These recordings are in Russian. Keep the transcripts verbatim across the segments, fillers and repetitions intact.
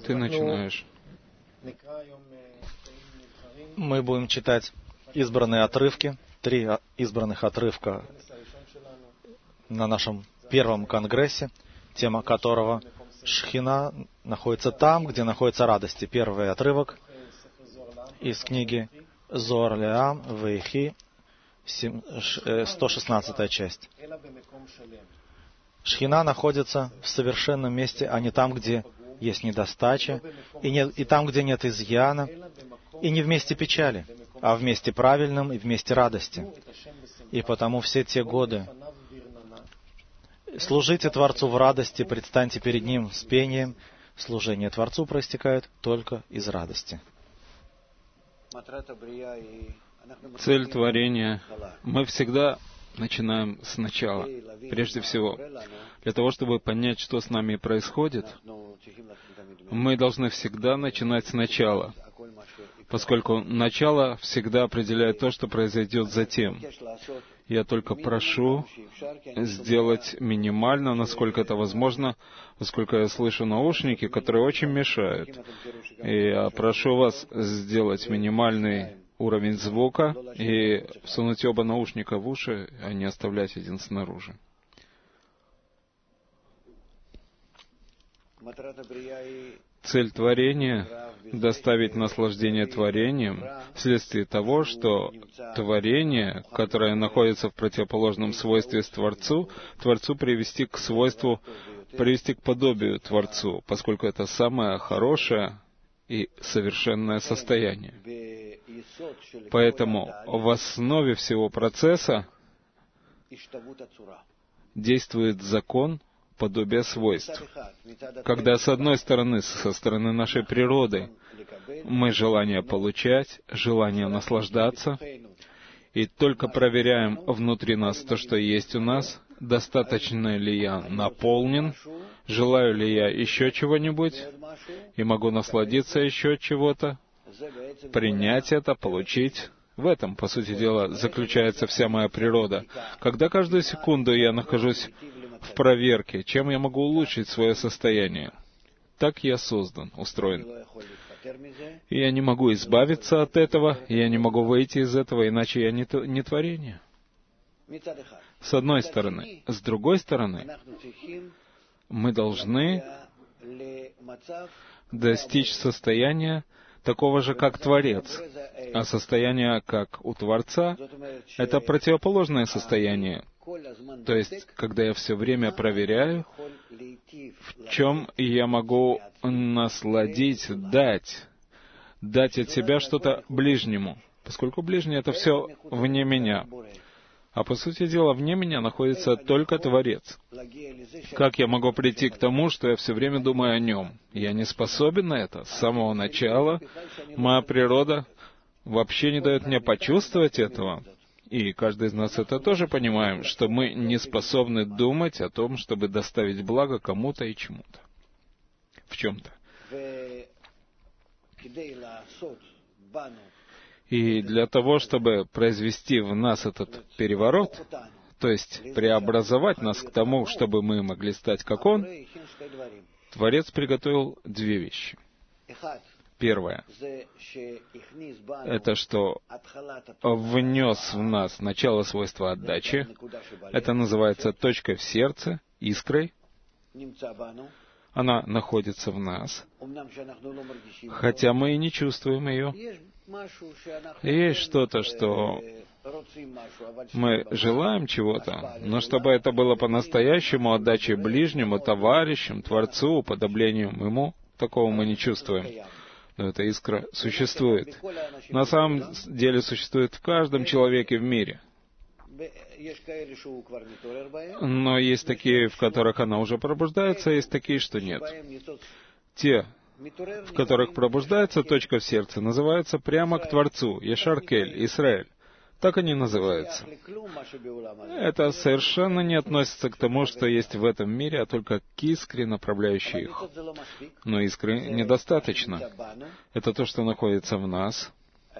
Ты начинаешь. Мы будем читать избранные отрывки, три избранных отрывка на нашем первом конгрессе, тема которого Шхина находится там, где находится радости. Первый отрывок из книги Зоар Леам Вейхи, сто шестнадцатая часть. Шхина находится в совершенном месте, а не там, где есть недостача, и, не, и там, где нет изъяна, и не в месте печали, а в месте правильном и в месте радости. И потому все те годы служите Творцу в радости, предстаньте перед Ним с пением. Служение Творцу проистекает только из радости. Цель творения. Мы всегда начинаем сначала, прежде всего. Для того, чтобы понять, что с нами происходит, мы должны всегда начинать сначала, поскольку начало всегда определяет то, что произойдет затем. Я только прошу сделать минимально, насколько это возможно, поскольку я слышу наушники, которые очень мешают. И я прошу вас сделать минимальный уровень звука и всунуть оба наушника в уши, а не оставлять один снаружи. Цель творения — доставить наслаждение творением вследствие того, что творение, которое находится в противоположном свойстве с Творцу, Творцу привести к свойству, привести к подобию Творцу, поскольку это самое хорошее и совершенное состояние. Поэтому в основе всего процесса действует закон подобия свойств. Когда, с одной стороны, со стороны нашей природы, мы желание получать, желание наслаждаться, и только проверяем внутри нас то, что есть у нас, достаточно ли я наполнен, желаю ли я еще чего-нибудь, и могу насладиться еще чего-то, принять это, получить. В этом, по сути дела, заключается вся моя природа. Когда каждую секунду я нахожусь в проверке, чем я могу улучшить свое состояние. Так я создан, устроен. И я не могу избавиться от этого, я не могу выйти из этого, иначе я не, не творение. С одной стороны. С другой стороны, мы должны достичь состояния такого же, как Творец. А состояние, как у Творца, это противоположное состояние. То есть, когда я все время проверяю, в чем я могу насладить, дать, дать от себя что-то ближнему, поскольку ближнее — это все вне меня. А по сути дела, вне меня находится только Творец. Как я могу прийти к тому, что я все время думаю о Нем? Я не способен на это. С самого начала моя природа вообще не дает мне почувствовать этого. И каждый из нас это тоже понимаем, что мы не способны думать о том, чтобы доставить благо кому-то и чему-то. В чем-то. И для того, чтобы произвести в нас этот переворот, то есть преобразовать нас к тому, чтобы мы могли стать как Он, Творец приготовил две вещи. Первое — это что внес в нас начало свойства отдачи. Это называется точкой в сердце, искрой. Она находится в нас, хотя мы и не чувствуем ее. Есть что-то, что мы желаем чего-то, но чтобы это было по-настоящему отдачей ближнему, товарищам, Творцу, уподоблению Ему, такого мы не чувствуем. Но эта искра существует. На самом деле существует в каждом человеке в мире. Но есть такие, в которых она уже пробуждается, а есть такие, что нет. Те, в которых пробуждается точка в сердце, называются прямо к Творцу, Ешар-Кель, Исраэль. Так они называются. Это совершенно не относится к тому, что есть в этом мире, а только к искре, направляющей их. Но искры недостаточно. Это то, что находится в нас.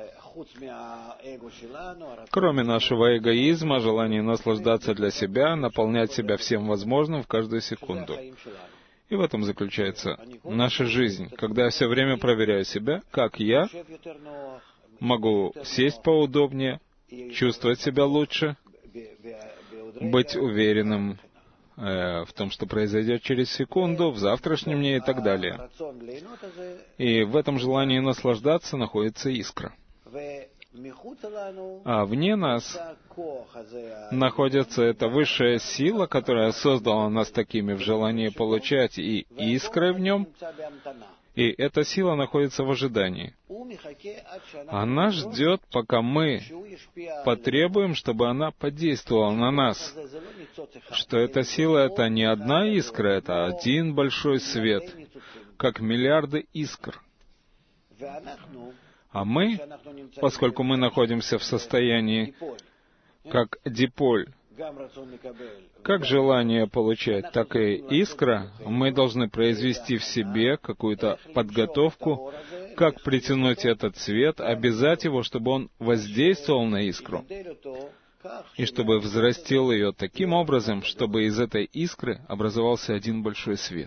Кроме нашего эгоизма, желания наслаждаться для себя, наполнять себя всем возможным в каждую секунду. И в этом заключается наша жизнь, когда я все время проверяю себя, как я могу сесть поудобнее, чувствовать себя лучше, быть уверенным э, в том, что произойдет через секунду, в завтрашнем дне и так далее. И в этом желании наслаждаться находится искра. А вне нас находится эта высшая сила, которая создала нас такими в желании получать, и искры в нем. И эта сила находится в ожидании. Она ждет, пока мы потребуем, чтобы она подействовала на нас. Что эта сила — это не одна искра, это один большой свет, как миллиарды искр. А мы, поскольку мы находимся в состоянии, как диполь, как желание получать, так и искра, мы должны произвести в себе какую-то подготовку, как притянуть этот свет, обязать его, чтобы он воздействовал на искру, и чтобы взрастил ее таким образом, чтобы из этой искры образовался один большой свет.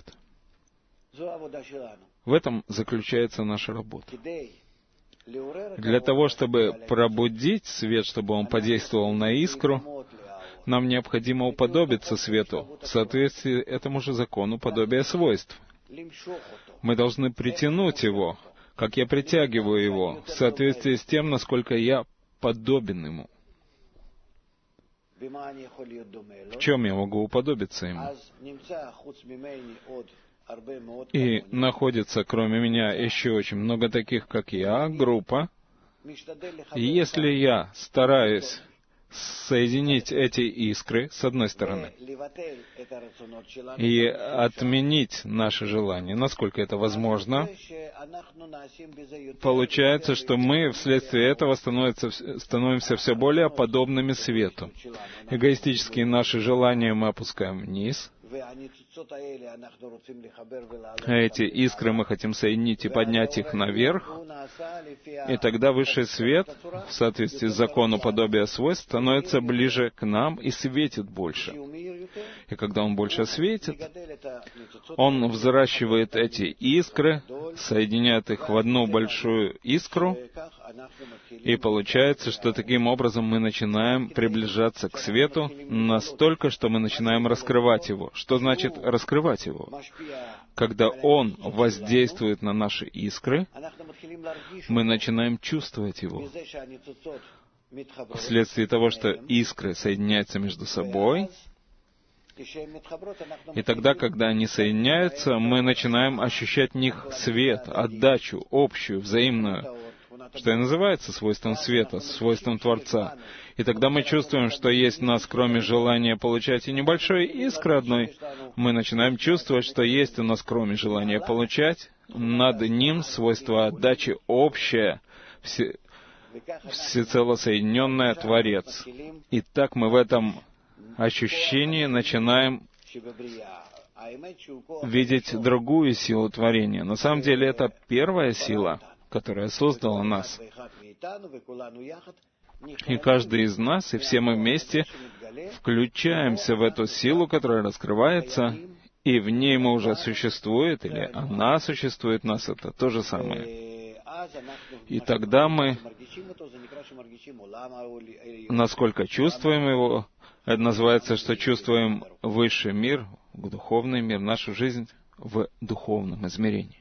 В этом заключается наша работа. Для того, чтобы пробудить свет, чтобы он подействовал на искру, нам необходимо уподобиться свету в соответствии этому же закону подобия свойств. Мы должны притянуть его, как я притягиваю его, в соответствии с тем, насколько я подобен ему. В чем я могу уподобиться ему? И находится, кроме меня, еще очень много таких, как я, группа. И если я стараюсь соединить эти искры, с одной стороны, и отменить наши желания, насколько это возможно, получается, что мы вследствие этого становимся, становимся все более подобными свету. Эгоистические наши желания мы опускаем вниз, эти искры мы хотим соединить и поднять их наверх, и тогда высший свет, в соответствии с закону подобия свойств, становится ближе к нам и светит больше. И когда он больше светит, он взращивает эти искры, соединяет их в одну большую искру, и получается, что таким образом мы начинаем приближаться к свету настолько, что мы начинаем раскрывать его. Что значит раскрывать его? Когда он воздействует на наши искры, мы начинаем чувствовать его. Вследствие того, что искры соединяются между собой, и тогда, когда они соединяются, мы начинаем ощущать в них свет, отдачу, общую, взаимную, что и называется свойством света, свойством Творца. И тогда мы чувствуем, что есть в нас, кроме желания получать и небольшой искры одной, мы начинаем чувствовать, что есть у нас, кроме желания получать, над ним свойство отдачи общее, все, всецело соединенное Творец. И так мы в этом ощущении начинаем видеть другую силу творения. На самом деле это первая сила, которая создала нас. И каждый из нас, и все мы вместе включаемся в эту силу, которая раскрывается, и в ней мы уже существует, или она существует в нас, это то же самое. И тогда мы, насколько чувствуем его, это называется, что чувствуем высший мир, духовный мир, нашу жизнь в духовном измерении.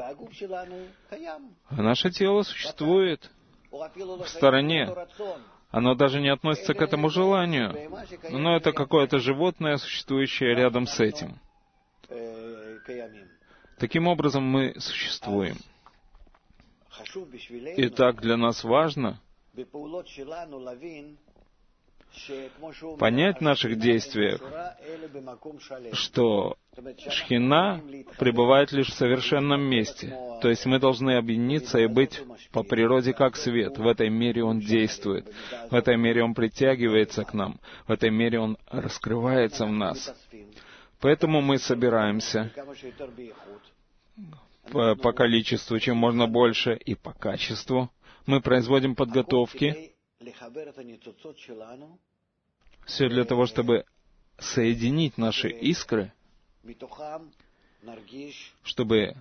А наше тело существует в стороне. Оно даже не относится к этому желанию, но это какое-то животное, существующее рядом с этим. Таким образом мы существуем. Итак, для нас важно понять в наших действиях, что Шхина пребывает лишь в совершенном месте. То есть мы должны объединиться и быть по природе как свет. В этой мере Он действует. В этой мере Он притягивается к нам. В этой мере Он раскрывается в нас. Поэтому мы собираемся по, по количеству, чем можно больше, и по качеству. Мы производим подготовки. Все для того, чтобы соединить наши искры чтобы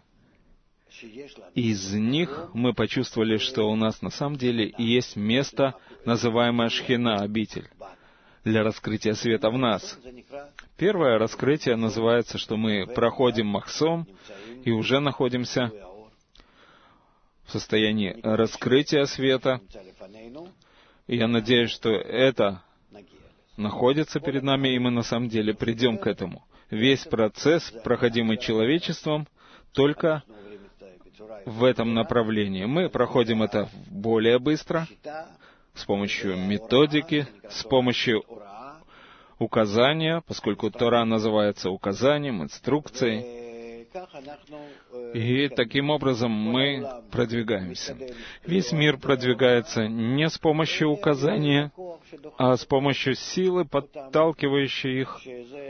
из них мы почувствовали, что у нас на самом деле есть место, называемое Шхина, обитель, для раскрытия света в нас. Первое раскрытие называется, что мы проходим Махсом и уже находимся в состоянии раскрытия света. И я надеюсь, что это находится перед нами, и мы на самом деле придем к этому. Весь процесс, проходимый человечеством, только в этом направлении. Мы проходим это более быстро, с помощью методики, с помощью указания, поскольку Тора называется указанием, инструкцией. И таким образом мы продвигаемся. Весь мир продвигается не с помощью указания, а с помощью силы, подталкивающей их.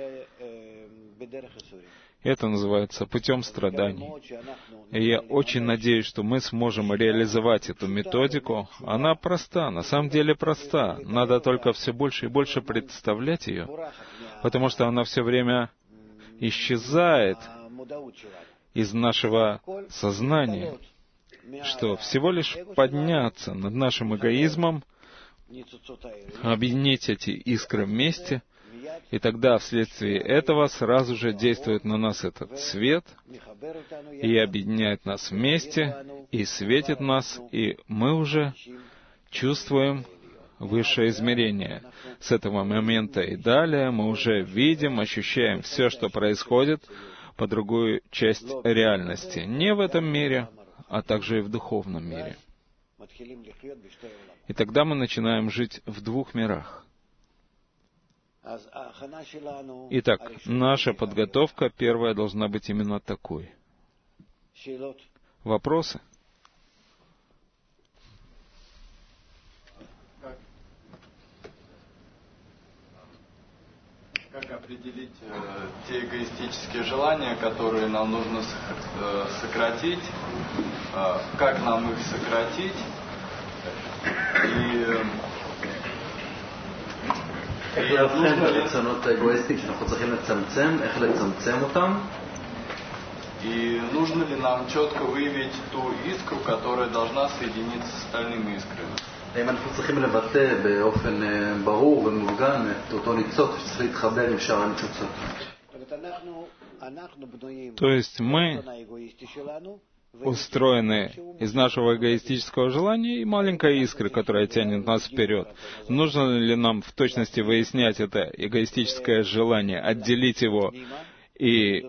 Это называется путем страданий. И я очень надеюсь, что мы сможем реализовать эту методику. Она проста, на самом деле проста. Надо только все больше и больше представлять ее, потому что она все время исчезает из нашего сознания, что всего лишь подняться над нашим эгоизмом, объединить эти искры вместе, и тогда вследствие этого сразу же действует на нас этот свет и объединяет нас вместе, и светит нас, и мы уже чувствуем высшее измерение. С этого момента и далее мы уже видим, ощущаем все, что происходит по другую часть реальности. Не в этом мире, а также и в духовном мире. И тогда мы начинаем жить в двух мирах. Итак, наша подготовка первая должна быть именно такой. Вопросы? Как определить э, те эгоистические желания, которые нам нужно э, сократить, э, как нам их сократить, и... איך לאבחן את הרצונות האגואיסטיים שאנחנו צריכים לצמצם, איך לצמצם אותם. И нужно ли нам четко выявить ту искру, которая должна соединиться с остальными искрами? האם אנחנו צריכים לבטא באופן ברור ומובן את אותו ניצוץ שצריך להתחבר עם שאר הניצוצות? То есть мы устроены из нашего эгоистического желания и маленькой искры, которая тянет нас вперед. Нужно ли нам в точности выяснять это эгоистическое желание, отделить его и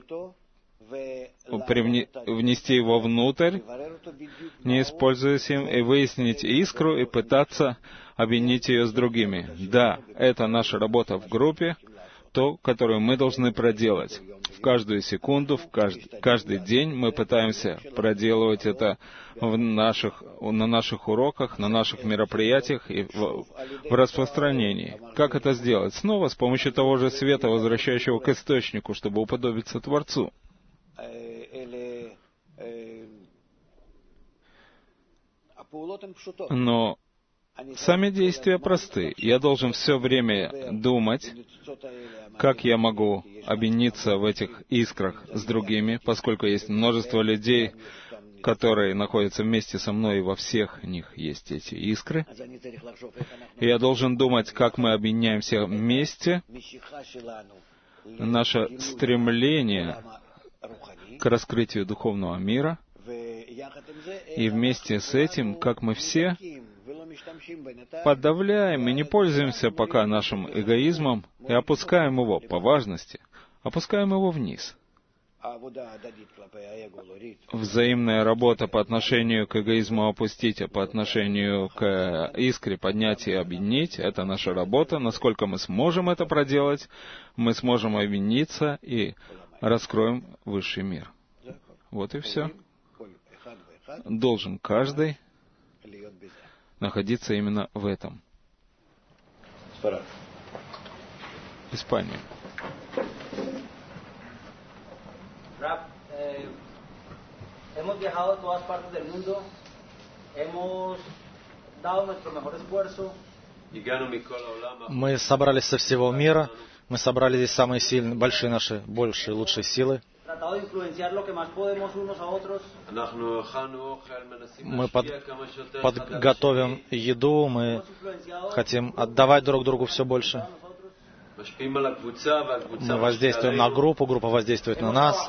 внести его внутрь, не используясь им, и выяснить искру и пытаться объединить ее с другими? Да, это наша работа в группе, то, которую мы должны проделать. В каждую секунду, в каждый, каждый день мы пытаемся проделывать это в наших, на наших уроках, на наших мероприятиях и в, в распространении. Как это сделать? Снова с помощью того же света, возвращающего к источнику, чтобы уподобиться Творцу. Но сами действия просты. Я должен все время думать, как я могу объединиться в этих искрах с другими, поскольку есть множество людей, которые находятся вместе со мной, и во всех них есть эти искры. И я должен думать, как мы объединяемся вместе, наше стремление к раскрытию духовного мира, и вместе с этим, как мы все подавляем и не пользуемся пока нашим эгоизмом и опускаем его по важности, опускаем его вниз. Взаимная работа по отношению к эгоизму опустить, а по отношению к искре поднять и объединить — это наша работа. Насколько мы сможем это проделать, мы сможем объединиться и раскроем высший мир. Вот и все. Должен каждый находиться именно в этом. Испания. Rab, eh, hemos viajado a todas partes del mundo, hemos dado nuestro mejor esfuerzo. Мы собрались со всего мира, мы собрали здесь самые сильные, большие наши, большие, лучшие силы. tratado de influenciar lo que más podemos unos a otros. Мы под, подготовим еду, мы хотим отдавать друг другу все больше. Мы воздействуем на группу, группа воздействует на нас.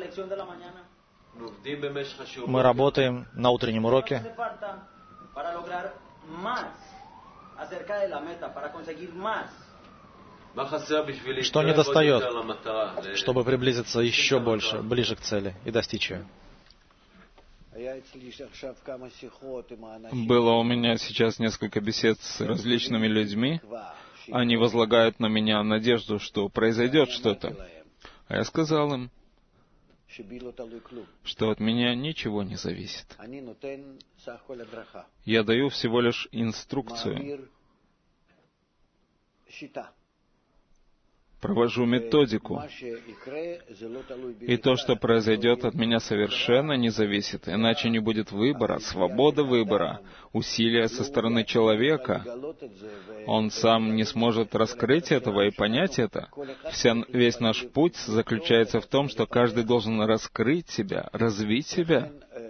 Мы работаем на утреннем уроке. Что недостает, чтобы приблизиться еще больше, ближе к цели и достичь ее? Было у меня сейчас несколько бесед с различными людьми. Они возлагают на меня надежду, что произойдет что-то. А я сказал им, что от меня ничего не зависит. Я даю всего лишь инструкцию, провожу методику, и то, что произойдет, от меня совершенно не зависит, иначе не будет выбора, свободы выбора, усилия со стороны человека. Он сам не сможет раскрыть этого и понять это. Вся, весь наш путь заключается в том, что каждый должен раскрыть себя, развить себя.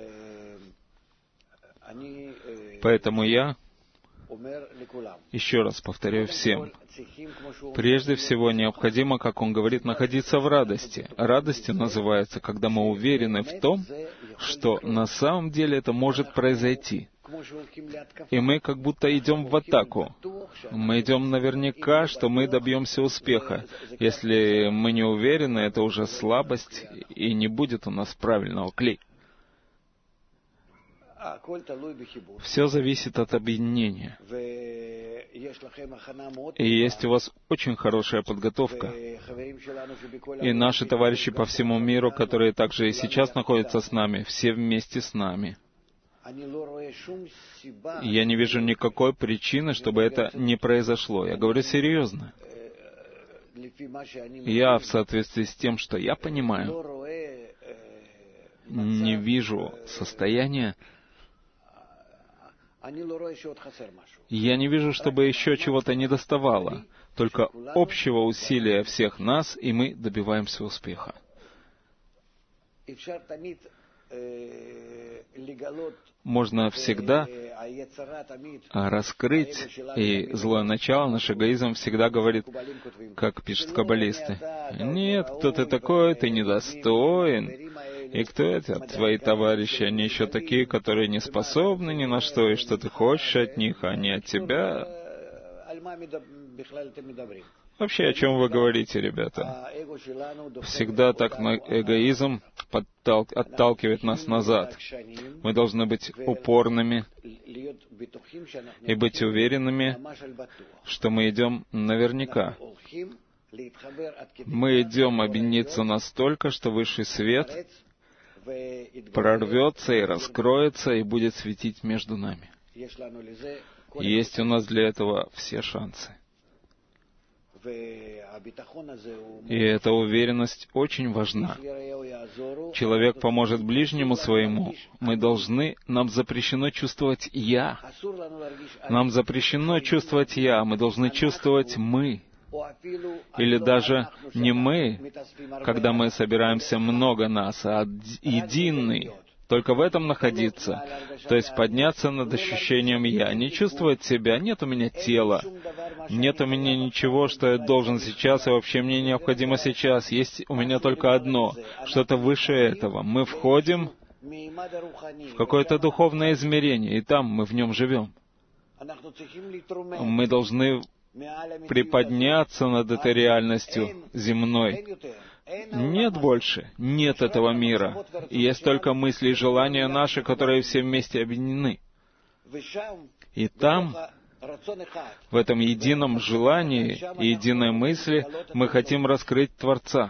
Поэтому я еще раз повторяю всем, прежде всего необходимо, как он говорит, находиться в радости. Радостью называется, когда мы уверены в том, что на самом деле это может произойти. И мы как будто идем в атаку. Мы идем наверняка, что мы добьемся успеха. Если мы не уверены, это уже слабость, и не будет у нас правильного клей. Все зависит от объединения. И есть у вас очень хорошая подготовка. И наши товарищи по всему миру, которые также и сейчас находятся с нами, все вместе с нами. Я не вижу никакой причины, чтобы это не произошло. Я говорю серьезно. Я, в соответствии с тем, что я понимаю, не вижу состояния. Я не вижу, чтобы еще чего-то недоставало, только общего усилия всех нас, и мы добиваемся успеха. Можно всегда раскрыть, и злое начало, наш эгоизм всегда говорит, как пишут каббалисты, «Нет, кто ты такой, ты недостоин». И кто это? Твои товарищи, они еще такие, которые не способны ни на что, и что ты хочешь от них, а не от тебя. Вообще, о чем вы говорите, ребята? Всегда так эгоизм подтал... отталкивает нас назад. Мы должны быть упорными и быть уверенными, что мы идем наверняка. Мы идем объединиться настолько, что высший свет прорвется и раскроется, и будет светить между нами. Есть у нас для этого все шансы. И эта уверенность очень важна. Человек поможет ближнему своему. Мы должны, нам запрещено чувствовать «я». Нам запрещено чувствовать «я», мы должны чувствовать «мы». Или даже не мы, когда мы собираемся много нас, а единый. Только в этом находиться. То есть подняться над ощущением «я». Не чувствовать себя. Нет у меня тела. Нет у меня ничего, что я должен сейчас, и вообще мне необходимо сейчас. Есть у меня только одно. Что-то выше этого. Мы входим в какое-то духовное измерение, и там мы в нем живем. Мы должны приподняться над этой реальностью земной. Нет больше, нет этого мира. Есть только мысли и желания наши, которые все вместе объединены. И там, в этом едином желании и единой мысли, мы хотим раскрыть Творца.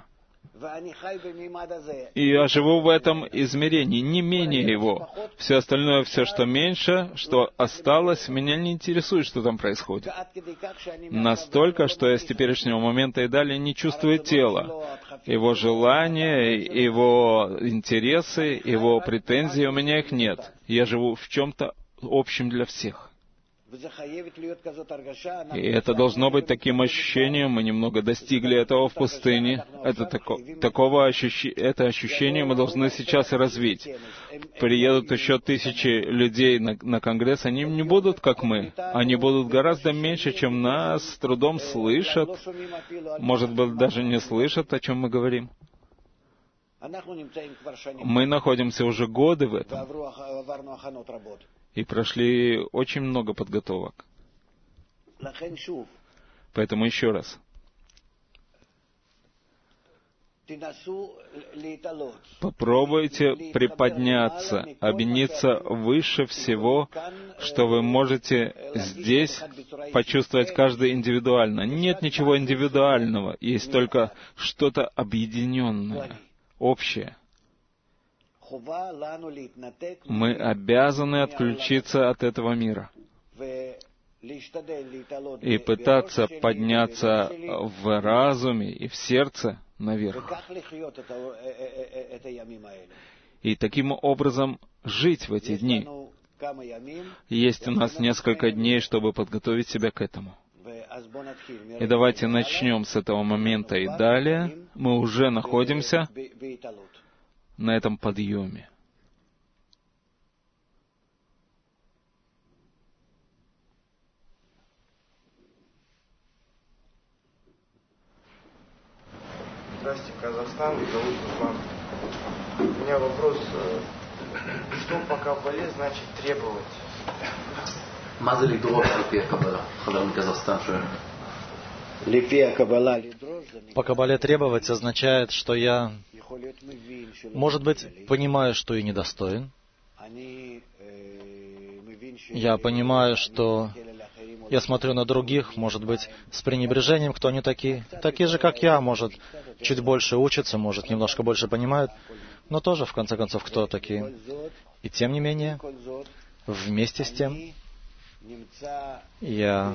И я живу в этом измерении, не менее его. Все остальное, все, что меньше, что осталось, меня не интересует, что там происходит. Настолько, что я с теперешнего момента и далее не чувствую тела. Его желания, его интересы, его претензии, у меня их нет. Я живу в чем-то общем для всех. И это должно быть таким ощущением. Мы немного достигли этого в пустыне. Это, тако, такого ощущ... это ощущение мы должны сейчас и развить. Приедут еще тысячи людей на, на Конгресс, они не будут как мы. Они будут гораздо меньше, чем нас, с трудом слышат. Может быть, даже не слышат, о чем мы говорим. Мы находимся уже годы в этом. И прошли очень много подготовок. Поэтому еще раз. Попробуйте приподняться, объединиться выше всего, что вы можете здесь почувствовать каждый индивидуально. Нет ничего индивидуального, есть только что-то объединенное, общее. Мы обязаны отключиться от этого мира и пытаться подняться в разуме и в сердце наверх. И таким образом жить в эти дни. Есть у нас несколько дней, чтобы подготовить себя к этому. И давайте начнем с этого момента и далее. Мы уже находимся на этом подъеме. Здравствуйте, Казахстан, зовут Руслан. У меня вопрос, что по Каббале значит требовать? מה זה לדרוש לפי הקבלה? חבר מקזחסטן שואל. По Каббале требовать означает, что я, может быть, понимаю, что и недостоин. Я понимаю, что я смотрю на других, может быть, с пренебрежением, кто они такие. Такие же, как я, может, чуть больше учатся, может, немножко больше понимают, но тоже, в конце концов, кто такие. И тем не менее, вместе с тем, я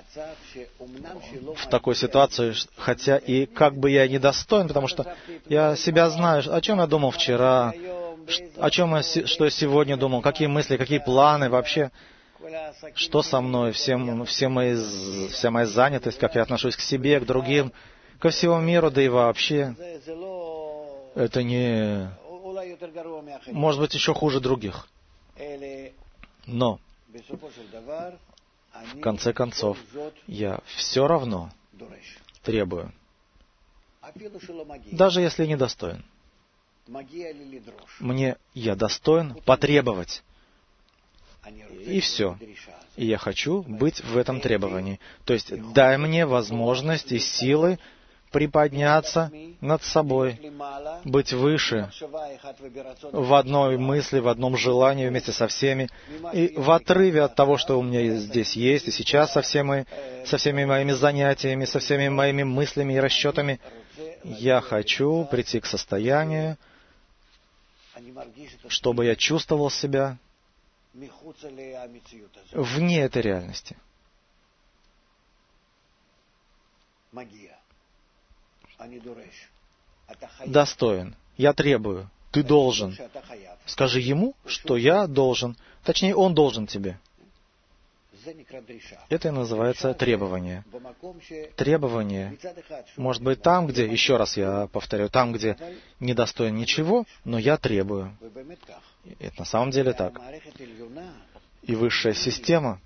в такой ситуации, хотя и как бы я недостоин, потому что я себя знаю, о чем я думал вчера, о чем я, что я сегодня думал, какие мысли, какие планы вообще, что со мной, все, все мои, вся моя занятость, как я отношусь к себе, к другим, ко всему миру, да и вообще. Это не... Может быть, еще хуже других. Но в конце концов, я все равно требую, даже если недостоин. Мне я достоин потребовать. И все. И я хочу быть в этом требовании. То есть дай мне возможность и силы приподняться над собой, быть выше в одной мысли, в одном желании вместе со всеми, и в отрыве от того, что у меня здесь есть, и сейчас со всеми, со всеми моими занятиями, со всеми моими мыслями и расчетами, я хочу прийти к состоянию, чтобы я чувствовал себя вне этой реальности. Достоин. Я требую. Ты должен. Скажи ему, что я должен. Точнее, он должен тебе. Это и называется требование. Требование может быть там, где, еще раз я повторяю, там, где не достоин ничего, но я требую. Это на самом деле так. И высшая система,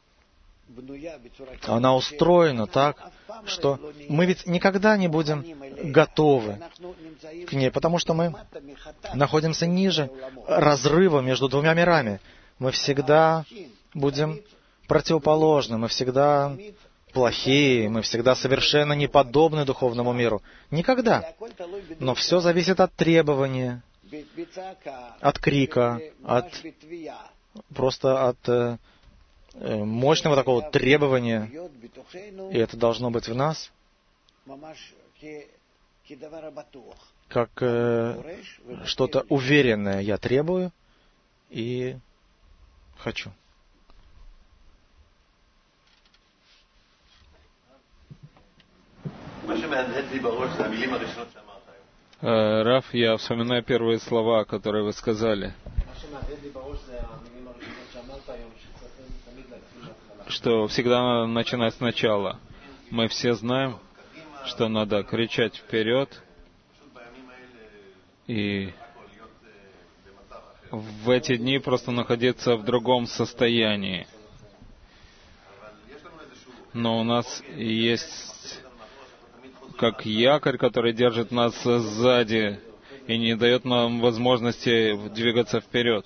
она устроена так, что мы ведь никогда не будем готовы к ней, потому что мы находимся ниже разрыва между двумя мирами. Мы всегда будем противоположны, мы всегда плохие, мы всегда совершенно не подобны духовному миру. Никогда. Но все зависит от требования, от крика, от просто от э, мощного такого требования. И это должно быть в нас как э, что-то уверенное. Я требую и хочу. Раф, я вспоминаю первые слова, которые вы сказали. что всегда надо начинать сначала. Мы все знаем, что надо кричать вперед, и в эти дни просто находиться в другом состоянии. Но у нас есть как якорь, который держит нас сзади и не дает нам возможности двигаться вперед.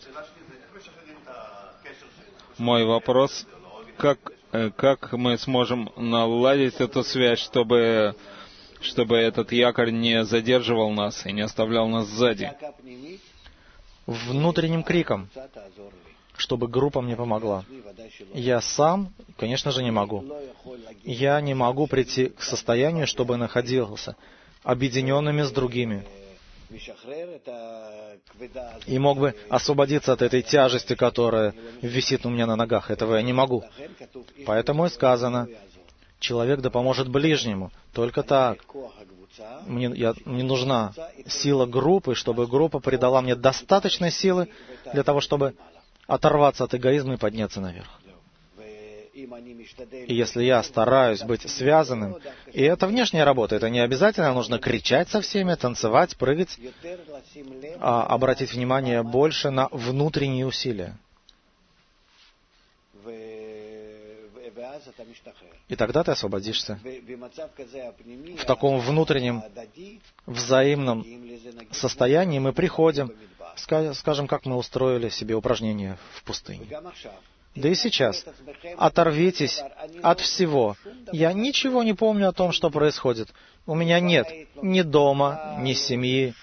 Мой вопрос, как, как мы сможем наладить эту связь, чтобы, чтобы этот якорь не задерживал нас и не оставлял нас сзади? Внутренним криком, чтобы группа мне помогла. Я сам, конечно же, не могу. Я не могу прийти к состоянию, чтобы находился объединенными с другими. И мог бы освободиться от этой тяжести, которая висит у меня на ногах. Этого я не могу. Поэтому и сказано, человек да поможет ближнему. Только так. Мне, я, мне нужна сила группы, чтобы группа придала мне достаточной силы для того, чтобы оторваться от эгоизма и подняться наверх. И если я стараюсь быть связанным, и это внешняя работа, это не обязательно нужно кричать со всеми, танцевать, прыгать, а обратить внимание больше на внутренние усилия. И тогда ты освободишься. В таком внутреннем, взаимном состоянии мы приходим, скажем, как мы устроили себе упражнения в пустыне. Да и сейчас. Оторвитесь от всего. Я ничего не помню о том, что происходит. У меня нет ни дома, ни семьи,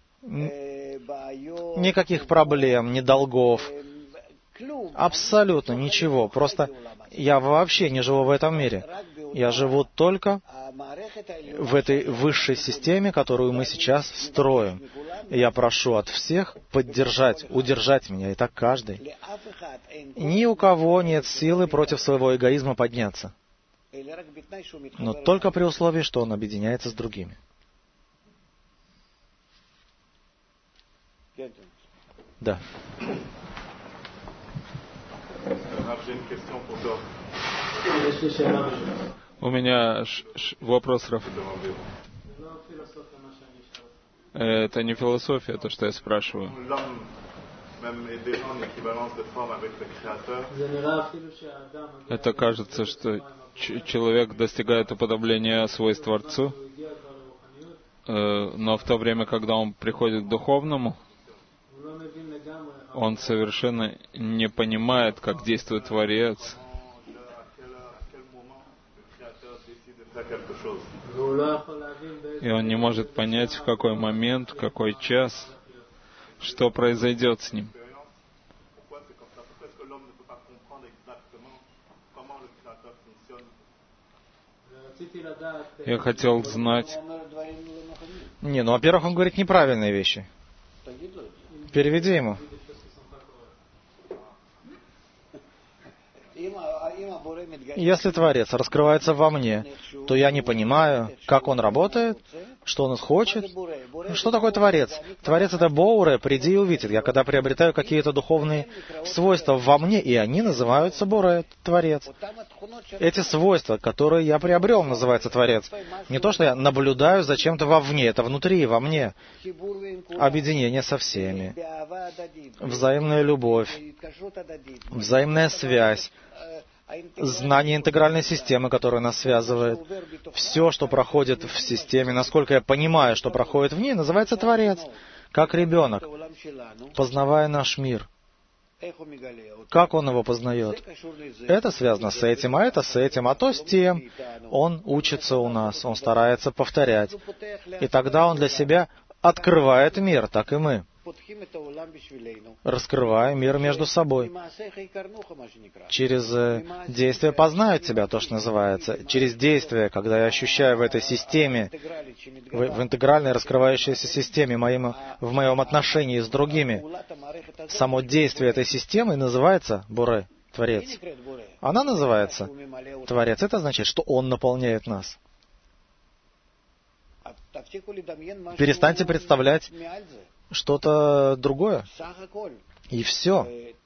никаких проблем, ни долгов. Абсолютно ничего. Просто я вообще не живу в этом мире. Я живу только в этой высшей системе, которую мы сейчас строим. И я прошу от всех поддержать, удержать меня, и так каждый. Ни у кого нет силы против своего эгоизма подняться. Но только при условии, что он объединяется с другими. Да. У меня ш- ш- вопрос, Раф. Это не философия, то, что я спрашиваю. Это кажется, что ч- человек достигает уподобления свойств Творцу, э, но в то время, когда он приходит к духовному, он совершенно не понимает, как действует Творец. И он не может понять, в какой момент, в какой час, что произойдет с ним. Я хотел знать... Не, ну, во-первых, он говорит неправильные вещи. Переведи ему. Если Творец раскрывается во мне, то я не понимаю, как он работает, что он хочет. Что такое Творец? Творец — это Боуре, приди и увидит. Я когда приобретаю какие-то духовные свойства во мне, и они называются Боуре, Творец. Эти свойства, которые я приобрел, называется Творец. Не то, что я наблюдаю за чем-то вовне, это внутри, во мне. Объединение со всеми, взаимная любовь, взаимная связь, знание интегральной системы, которая нас связывает. Все, что проходит в системе, насколько я понимаю, что проходит в ней, называется Творец. Как ребенок, познавая наш мир. Как он его познает? Это связано с этим, а это с этим, а то с тем. Он учится у нас, он старается повторять. И тогда он для себя открывает мир, так и мы. Раскрывая мир между собой. Через э, действие познают тебя, то, что называется. Через действие, когда я ощущаю в этой системе, в, в интегральной раскрывающейся системе, моим, в моем отношении с другими, само действие этой системы называется Боре, Творец. Она называется Творец. Это значит, что Он наполняет нас. Перестаньте представлять что-то другое. И все.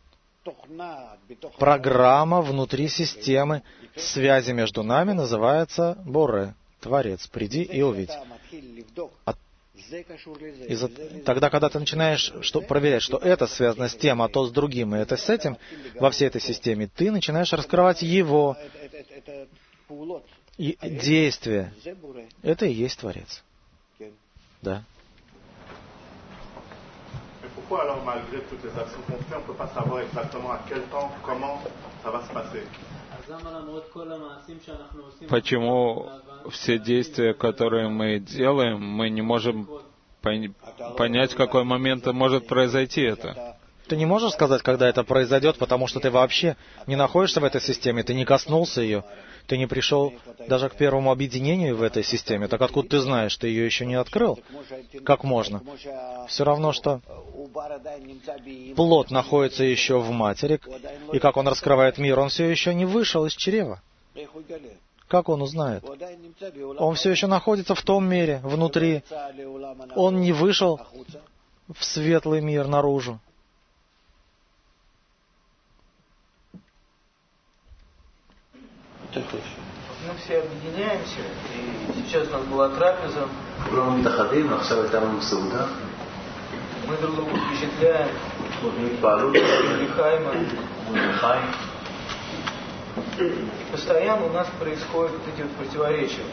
Программа внутри системы связи между нами называется Боре, Творец. Приди и увидь. А из-за... Тогда, когда ты начинаешь что, проверять, что это связано с тем, а то с другим, и это с этим, во всей этой системе, ты начинаешь раскрывать его и действия. Это и есть Творец. Да. Pourquoi alors, malgré toutes les actions qu'on fait, on ne peut pas savoir exactement à quel temps, comment ça va se passer? Почему все действия, которые мы делаем, мы не можем понять, в какой момент может произойти это? Ты не можешь сказать, когда это произойдет, потому что ты вообще не находишься в этой системе, ты не коснулся ее, ты не пришел даже к первому объединению в этой системе. Так откуда ты знаешь, ты ее еще не открыл? Как можно? Все равно, что плод находится еще в матери, и как он раскрывает мир, он все еще не вышел из чрева. Как он узнает? Он все еще находится в том мире, внутри. Он не вышел в светлый мир наружу. Мы все объединяемся, и сейчас у нас была трапеза. Мы друг друга впечатляем. Постоянно у нас происходят вот эти вот противоречия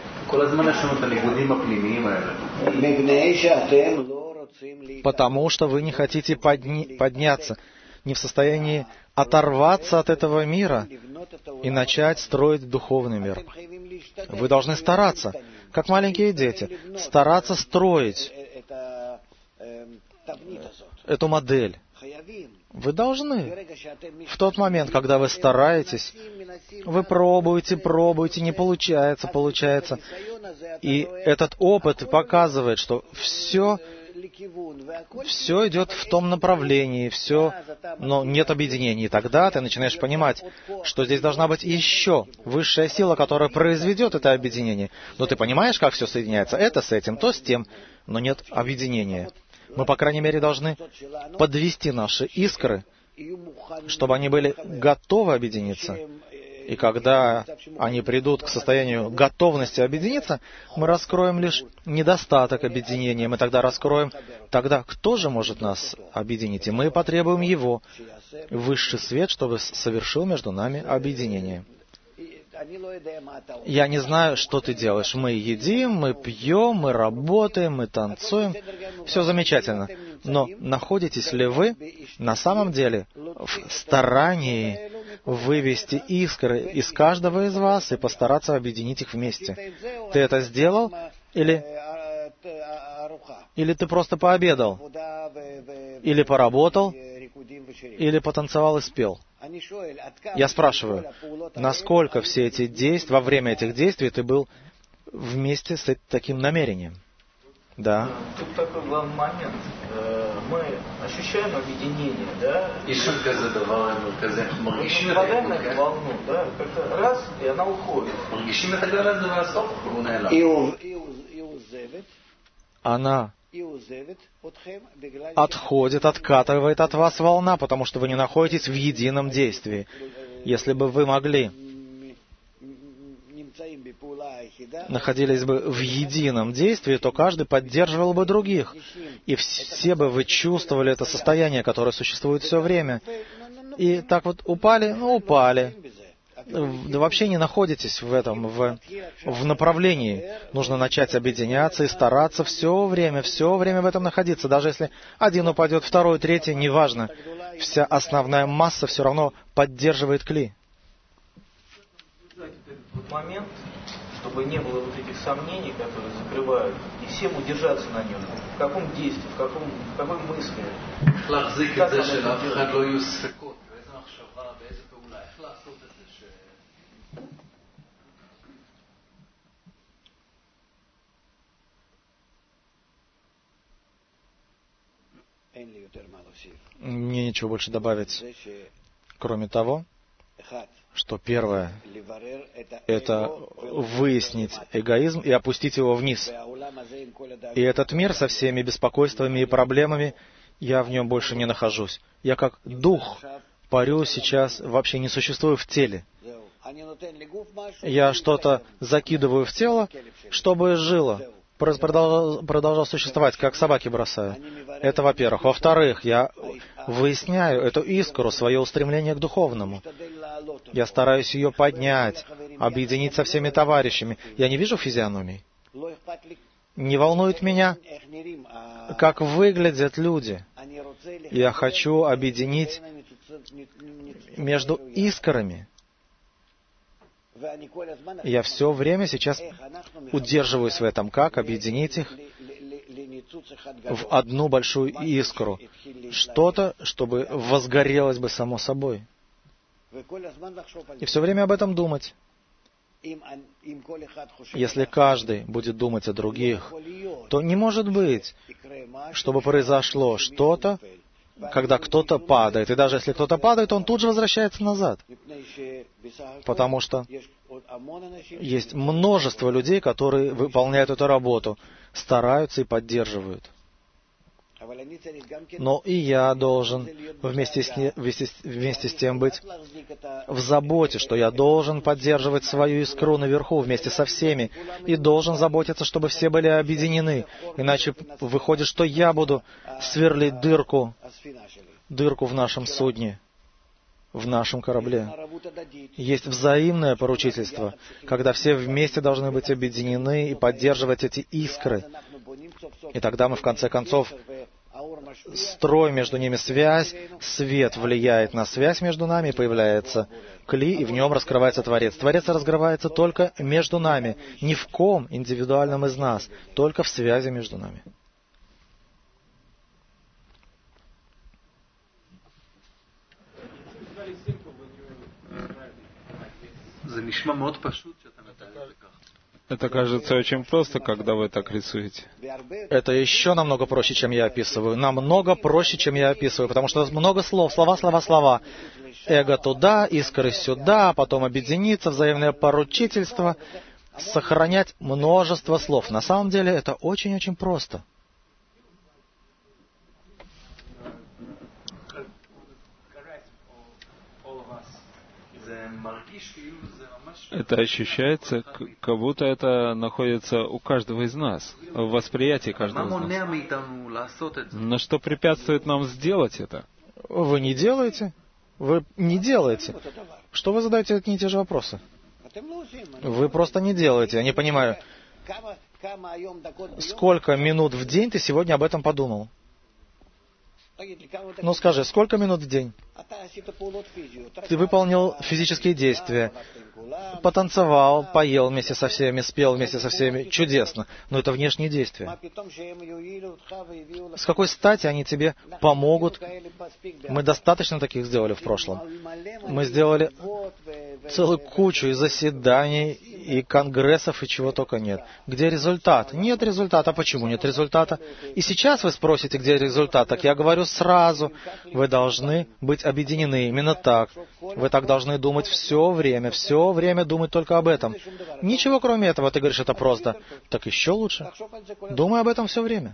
внутри. Потому что вы не хотите подни- подняться, не в состоянии оторваться от этого мира и начать строить духовный мир. Вы должны стараться, как маленькие дети, стараться строить эту модель. Вы должны. В тот момент, когда вы стараетесь, вы пробуете, пробуете, не получается, получается. И этот опыт показывает, что все... Все идет в том направлении, все, но нет объединения. И тогда ты начинаешь понимать, что здесь должна быть еще высшая сила, которая произведет это объединение. Но ты понимаешь, как все соединяется? Это с этим, то с тем, но нет объединения. Мы, по крайней мере, должны подвести наши искры, чтобы они были готовы объединиться. И когда они придут к состоянию готовности объединиться, мы раскроем лишь недостаток объединения. Мы тогда раскроем, тогда кто же может нас объединить? И мы потребуем Его, высший свет, чтобы совершил между нами объединение. Я не знаю, что ты делаешь. Мы едим, мы пьем, мы работаем, мы танцуем. Все замечательно. Но находитесь ли вы на самом деле в старании вывести искры из каждого из вас и постараться объединить их вместе? Ты это сделал? Или, или ты просто пообедал? Или поработал? Или потанцевал и спел? Я спрашиваю, насколько все эти действия, во время этих действий ты был вместе с таким намерением? Да. Тут такой главный момент. Мы ощущаем объединение, да? Мы попадаем на эту волну, да? Как-то раз, и она уходит. Она отходит, откатывает от вас волна, потому что вы не находитесь в едином действии. Если бы вы могли, находились бы в едином действии, то каждый поддерживал бы других. И все бы вы чувствовали это состояние, которое существует все время. И так вот упали, ну упали. Да вообще не находитесь в этом, в, в направлении. Нужно начать объединяться и стараться все время, все время в этом находиться. Даже если один упадет, второй, третий, неважно. Вся основная масса все равно поддерживает кли. Вот момент, чтобы не было вот этих сомнений, которые закрывают, и всем удержаться на нем. В каком действии, в, каком, в какой мысли. Как нам это делать? Мне нечего больше добавить, кроме того, что первое — это выяснить эгоизм и опустить его вниз. И этот мир со всеми беспокойствами и проблемами я в нем больше не нахожусь. Я как дух парю сейчас, вообще не существую в теле. Я что-то закидываю в тело, чтобы жило, продолжал, продолжал существовать, как собаки бросают. Это во-первых. Во-вторых, я выясняю эту искру, свое устремление к духовному. Я стараюсь ее поднять, объединить со всеми товарищами. Я не вижу физиономий. Не волнует меня, как выглядят люди. Я хочу объединить между искрами. Я все время сейчас удерживаюсь в этом, как объединить их в одну большую искру. Что-то, чтобы возгорелось бы само собой. И все время об этом думать. Если каждый будет думать о других, то не может быть, чтобы произошло что-то, когда кто-то падает. И даже если кто-то падает, он тут же возвращается назад. Потому что есть множество людей, которые выполняют эту работу, стараются и поддерживают. Но и я должен вместе с, не, вместе, вместе с тем быть в заботе, что я должен поддерживать свою искру наверху вместе со всеми и должен заботиться, чтобы все были объединены. Иначе выходит, что я буду сверлить дырку, дырку в нашем судне, в нашем корабле. Есть взаимное поручительство, когда все вместе должны быть объединены и поддерживать эти искры. И тогда мы, в конце концов, строим между ними связь, свет влияет на связь между нами, появляется кли, и в нем раскрывается Творец. Творец раскрывается только между нами, ни в ком индивидуальном из нас, только в связи между нами. Это кажется очень просто, когда вы так рисуете. Это еще намного проще, чем я описываю. Намного проще, чем я описываю, потому что много слов, слова, слова, слова. Эго туда, искры сюда, потом объединиться, взаимное поручительство, сохранять множество слов. На самом деле это очень-очень просто. Это ощущается, как будто это находится у каждого из нас, в восприятии каждого из нас. Но что препятствует нам сделать это? Вы не делаете? Вы не делаете. Что вы задаете одни и те же вопросы? Вы просто не делаете. Я не понимаю, сколько минут в день ты сегодня об этом подумал? Ну скажи, сколько минут в день? Ты выполнил физические действия, потанцевал, поел вместе со всеми, спел вместе со всеми. Чудесно. Но это внешние действия. С какой стати они тебе помогут? Мы достаточно таких сделали в прошлом. Мы сделали целую кучу и заседаний, и конгрессов, и чего только нет. Где результат? Нет результата. Почему нет результата? И сейчас вы спросите, где результат. Так я говорю сразу. Вы должны быть объединены. Именно так. Вы так должны думать все время. Все время думать только об этом. Ничего кроме этого. Ты говоришь, это просто. Так еще лучше. Думай об этом все время.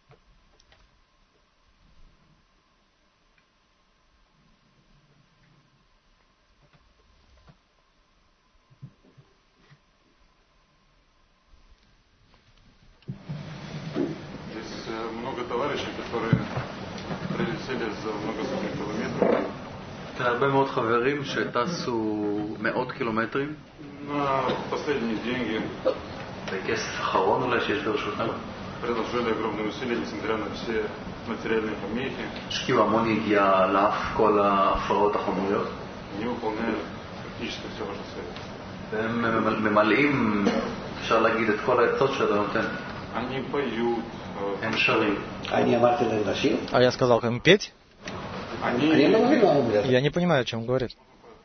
הרבה מאוד חברים שטסו מאות קילומטרים. Последние деньги. בכסף אחרון אולי שיש ברשותך. Приложили огромные усилия, несмотря на все материальные помехи. השקיעו המון יגיעה על אף כל ההפרעות החומריות. Они выполняют практически все, можно сказать. והם ממלאים, אפשר להגיד, את כל העצות שאתה נותן. Они поют. הם שרים. А я сказал им петь? Они... Я не понимаю, о чем он говорит.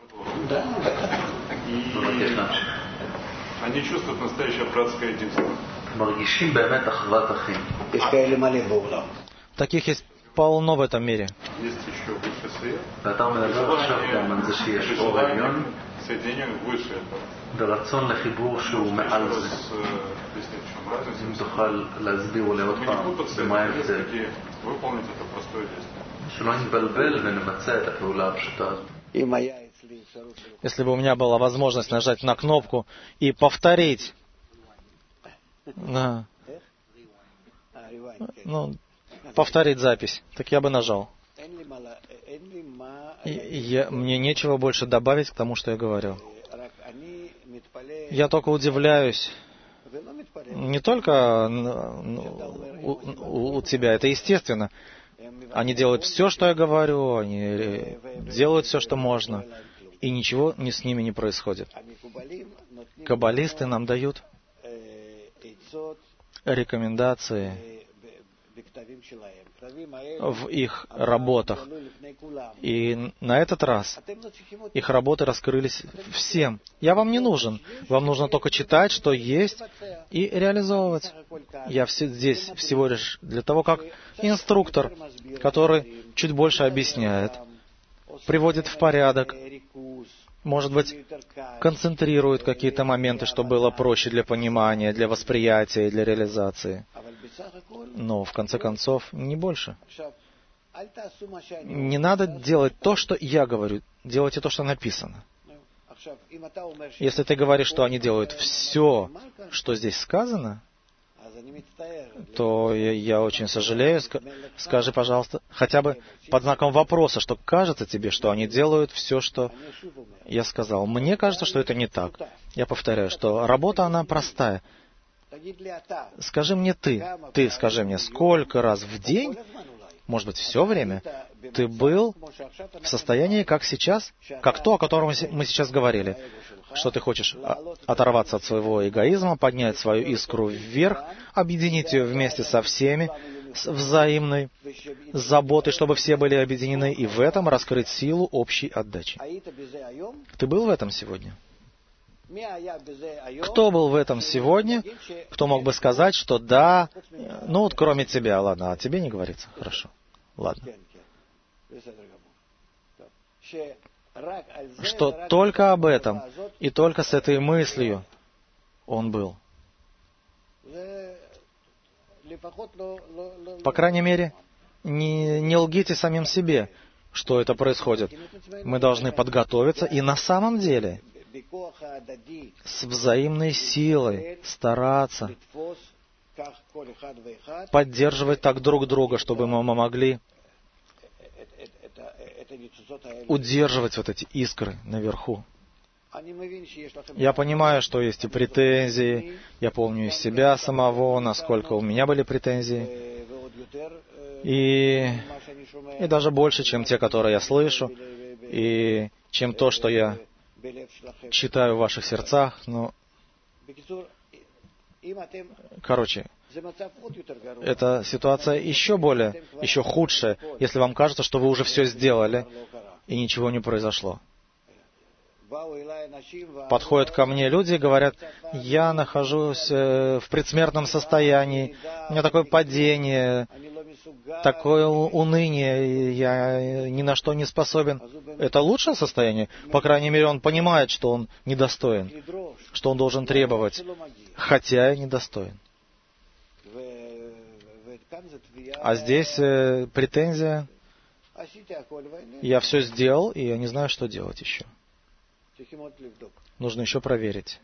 И... Они чувствуют настоящее братское единство. Таких есть полно в этом мире. Есть еще высший свет. Желание соединения выше этого. ברצון לחיבור שהוא מעל זה. אם תוכל להסביר אולי עוד פעם, במה ההבדל? выполнить это простое действие. Если бы у меня была возможность нажать на кнопку и повторить, да, ну, повторить запись, так я бы нажал. И я, мне нечего больше добавить к тому, что я говорил. Я только удивляюсь, не только у, у, у тебя, это естественно. Они делают все, что я говорю, они делают все, что можно, и ничего не с ними не происходит. Каббалисты нам дают рекомендации в их работах. И на этот раз их работы раскрылись всем. Я вам не нужен. Вам нужно только читать, что есть, и реализовывать. Я все, здесь всего лишь для того, как инструктор, который чуть больше объясняет, приводит в порядок, может быть, концентрирует какие-то моменты, чтобы было проще для понимания, для восприятия и для реализации. Но, в конце концов, не больше. Не надо делать то, что я говорю. Делайте то, что написано. Если ты говоришь, что они делают все, что здесь сказано, то я, я очень сожалею. Скажи, пожалуйста, хотя бы под знаком вопроса, что кажется тебе, что они делают все, что я сказал. Мне кажется, что это не так. Я повторяю, что работа, она простая. Скажи мне ты, ты скажи мне, сколько раз в день, может быть, все время, ты был в состоянии, как сейчас, как то, о котором мы сейчас говорили, что ты хочешь оторваться от своего эгоизма, поднять свою искру вверх, объединить ее вместе со всеми, с взаимной заботой, чтобы все были объединены, и в этом раскрыть силу общей отдачи. Ты был в этом сегодня? Кто был в этом сегодня? Кто мог бы сказать, что да, ну вот кроме тебя, ладно, а тебе не говорится. Хорошо, ладно. Что только об этом и только с этой мыслью он был. По крайней мере, не, не лгите самим себе, что это происходит. Мы должны подготовиться и на самом деле с взаимной силой стараться поддерживать так друг друга, чтобы мы могли удерживать вот эти искры наверху. Я понимаю, что есть и претензии. Я помню из себя самого, насколько у меня были претензии. И, и даже больше, чем те, которые я слышу, и чем то, что я читаю в ваших сердцах. Но, короче, эта ситуация еще более, еще худшая, если вам кажется, что вы уже все сделали, и ничего не произошло. Подходят ко мне люди и говорят: я нахожусь в предсмертном состоянии, у меня такое падение, такое уныние, я ни на что не способен. Это лучшее состояние? По крайней мере, он понимает, что он недостоин, что он должен требовать, хотя и недостоин. А здесь э, претензия: я все сделал, и я не знаю, что делать еще. Нужно еще проверить.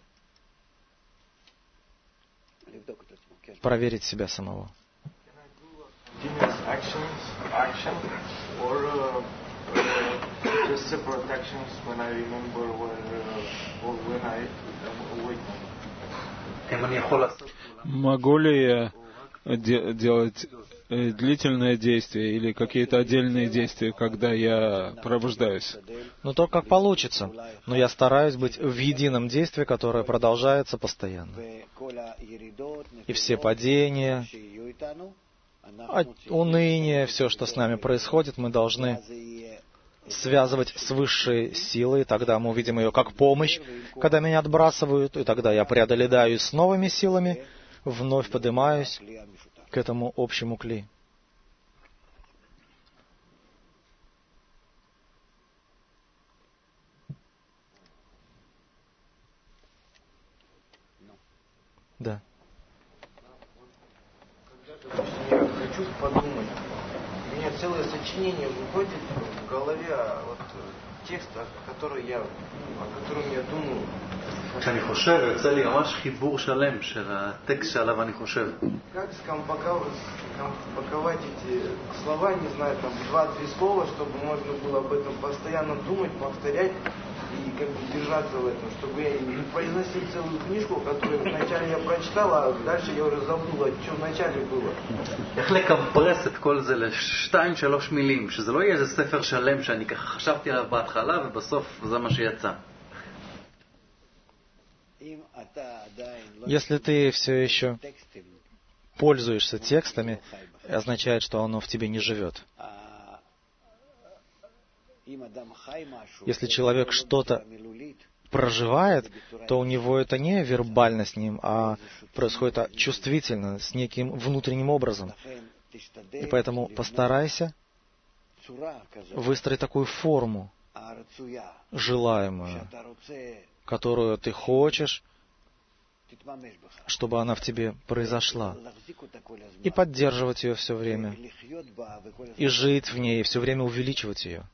Проверить себя самого. Могу ли я де- делать длительное действие или какие-то отдельные действия, когда я пробуждаюсь? Ну, то как получится. Но я стараюсь быть в едином действии, которое продолжается постоянно. И все падения, уныние, все, что с нами происходит, мы должны связывать с высшей силой, тогда мы увидим ее как помощь, когда меня отбрасывают, и тогда я преодолеваю с новыми силами, вновь поднимаюсь к этому общему кли. Да. Я хочу подумать, сочинение выходит в голове, вот текст, который я, о котором я думаю. כשאני חושב, יוצא לי ממש חיבור שלם של הטקסט שעליו אני חושב. Как скомпаковать эти слова, не знаю, там два-три слова, чтобы можно было об этом постоянно думать, повторять и как бы держаться в этом, чтобы я не произносил целую книжку, которую вначале я прочитал, а дальше я уже забыл, что вначале было. איך לקמפרס את כל זה לשתיים, שלוש מילים, שזה לא יהיה איזה ספר שלם שאני ככה חשבתי עליו בהתחלה ובסוף זה מה שיצא. Если ты все еще пользуешься текстами, означает, что оно в тебе не живет. Если человек что-то проживает, то у него это не вербально с ним, а происходит чувствительно, с неким внутренним образом. И поэтому постарайся выстроить такую форму, желаемую, которую ты хочешь, чтобы она в тебе произошла, и поддерживать ее все время, и жить в ней, и все время увеличивать ее.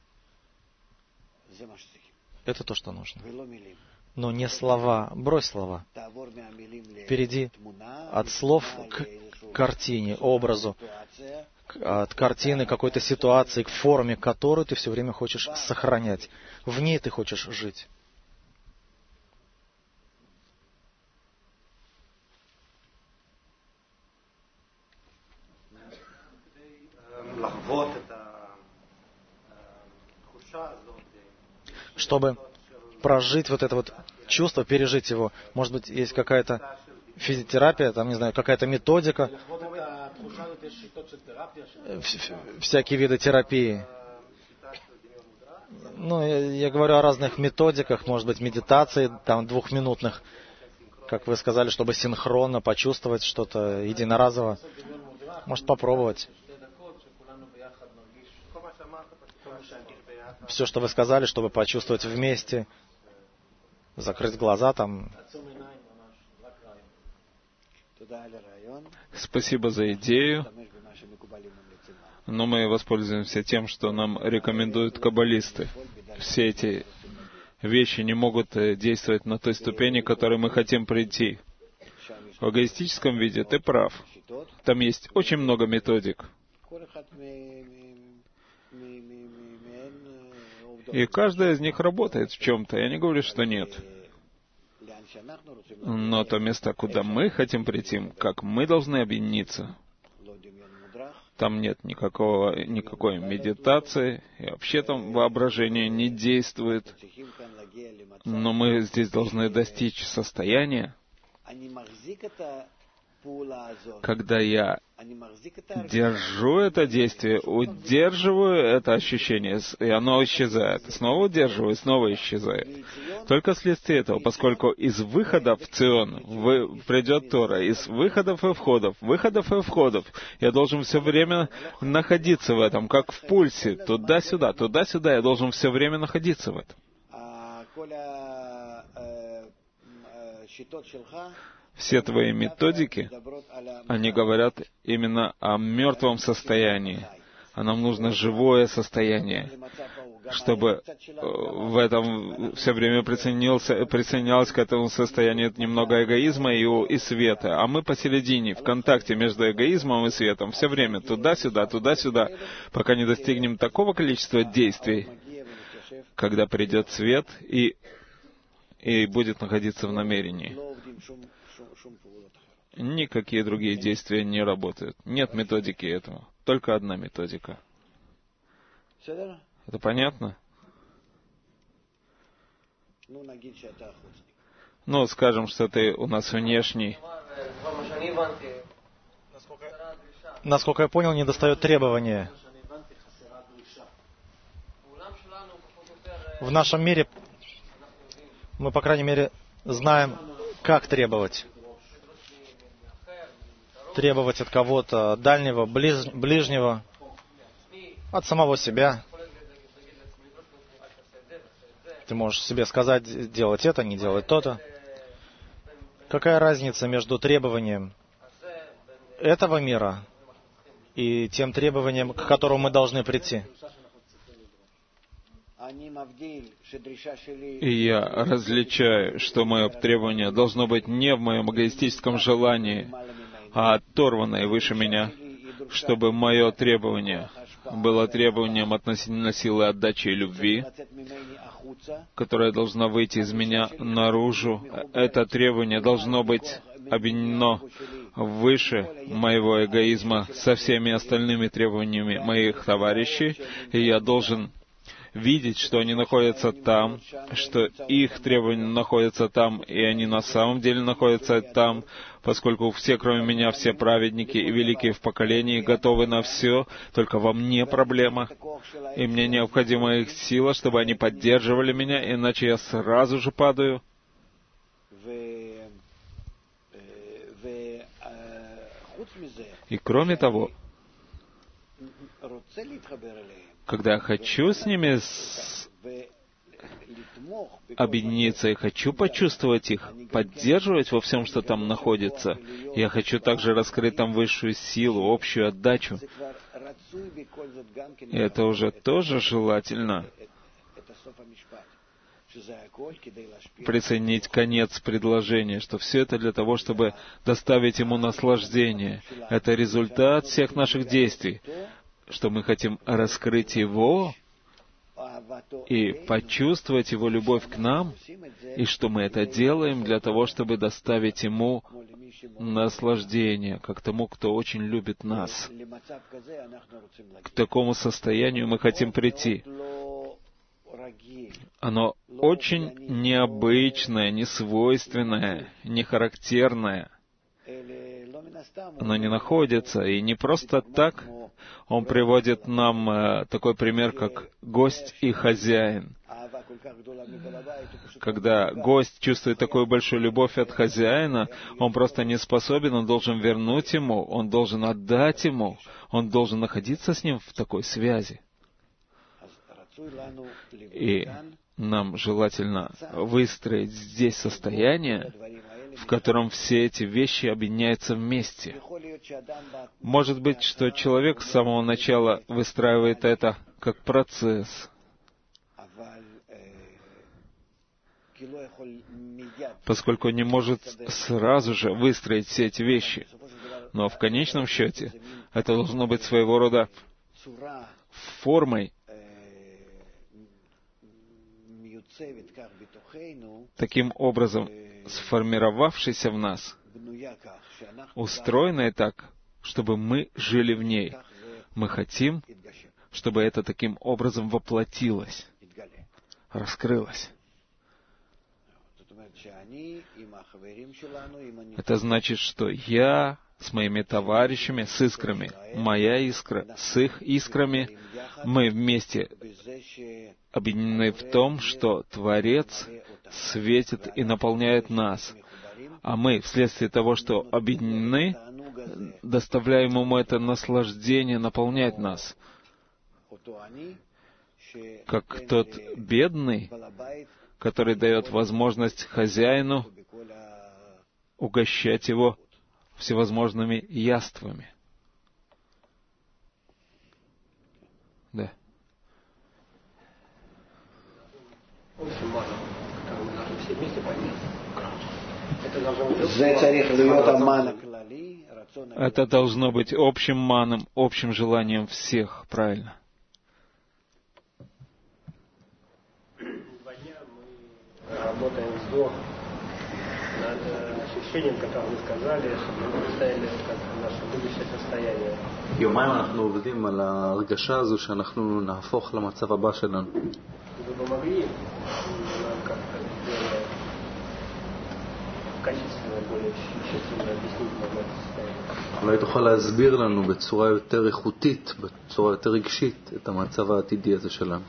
Это то, что нужно. Но не слова. Брось слова. Перейди от слов к картине, образу, от картины какой-то ситуации к форме, которую ты все время хочешь сохранять. В ней ты хочешь жить. Чтобы прожить вот это вот чувство, пережить его. Может быть, есть какая-то физиотерапия, там, не знаю, какая-то методика, всякие виды терапии. Ну, я, я говорю о разных методиках, может быть, медитации, там, двухминутных, как вы сказали, чтобы синхронно почувствовать что-то единоразово. Может, попробовать. Все, что вы сказали, чтобы почувствовать вместе, закрыть глаза там. Спасибо за идею, но мы воспользуемся тем, что нам рекомендуют каббалисты. Все эти вещи не могут действовать на той ступени, к которой мы хотим прийти. В эгоистическом виде ты прав. Там есть очень много методик. И каждая из них работает в чем-то. Я не говорю, что нет. Но то место, куда мы хотим прийти, как мы должны объединиться, там нет никакого, никакой медитации, и вообще там воображение не действует. Но мы здесь должны достичь состояния, когда я держу это действие, удерживаю это ощущение, и оно исчезает. Снова удерживаю, и снова исчезает. Только вследствие этого, поскольку из выходов в Цион вы, придет Тора, из выходов и входов, выходов и входов, я должен все время находиться в этом, как в пульсе, туда-сюда, туда-сюда, я должен все время находиться в этом. Все твои методики, они говорят именно о мертвом состоянии. А нам нужно живое состояние, чтобы в этом все время присоединялось к этому состоянию немного эгоизма и, и света. А мы посередине, в контакте между эгоизмом и светом, все время туда-сюда, туда-сюда, пока не достигнем такого количества действий, когда придет свет и, и будет находиться в намерении. Никакие другие действия не работают. Нет методики этого. Только одна методика. Это понятно? Ну, скажем, что ты у нас внешний. Насколько я понял, недостает требования. В нашем мире мы, по крайней мере, знаем, как требовать. Требовать от кого-то дальнего, близ, ближнего, от самого себя. Ты можешь себе сказать, делать это, не делать то-то. Какая разница между требованием этого мира и тем требованиям, к которым мы должны прийти. И я различаю, что мое требование должно быть не в моем эгоистическом желании, а оторванное выше меня, чтобы мое требование было требованием относительно силы отдачи и любви, которая должна выйти из меня наружу. Это требование должно быть объединено выше моего эгоизма со всеми остальными требованиями моих товарищей, и я должен видеть, что они находятся там, что их требования находятся там, и они на самом деле находятся там, поскольку все, кроме меня, все праведники и великие в поколении, готовы на все, только во мне проблема, и мне необходима их сила, чтобы они поддерживали меня, иначе я сразу же падаю. И кроме того, когда я хочу с ними с... объединиться и хочу почувствовать их, поддерживать во всем, что там находится, я хочу также раскрыть там высшую силу, общую отдачу. И это уже тоже желательно. Приценить конец предложения, что все это для того, чтобы доставить ему наслаждение. Это результат всех наших действий, что мы хотим раскрыть его и почувствовать его любовь к нам, и что мы это делаем для того, чтобы доставить ему наслаждение, как тому, кто очень любит нас. К такому состоянию мы хотим прийти. Оно очень необычное, несвойственное, нехарактерное. Оно не находится, и не просто так. Он приводит нам э, такой пример, как гость и хозяин. Когда гость чувствует такую большую любовь от хозяина, он просто не способен, он должен вернуть ему, он должен отдать ему, он должен находиться с ним в такой связи. И нам желательно выстроить здесь состояние, в котором все эти вещи объединяются вместе. Может быть, что человек с самого начала выстраивает это как процесс, поскольку не может сразу же выстроить все эти вещи. Но в конечном счете это должно быть своего рода формой, таким образом сформировавшейся в нас, устроенной так, чтобы мы жили в ней. Мы хотим, чтобы это таким образом воплотилось, раскрылось. Это значит, что я с моими товарищами, с искрами, моя искра, с их искрами, мы вместе объединены в том, что Творец светит и наполняет нас, а мы, вследствие того, что объединены, доставляем ему это наслаждение, наполнять нас. Как тот бедный, который дает возможность хозяину угощать его всевозможными яствами. Да. Это должно быть общим маном, общим желанием всех, правильно. Работаем с До над ощущением, которое вы сказали, чтобы мы представили как наше будущее состояние. יומיים אנחנו עובדים על ההרגשה הזו שאנחנו נהפוך למצב הבא שלנו. Вы бы могли нам как-то более качественно, более тщательно объяснить нам это состояние? אולי תוכל להסביר לנו בצורה יותר איכותית, בצורה יותר רגשית, את המצב העתידי הזה שלנו.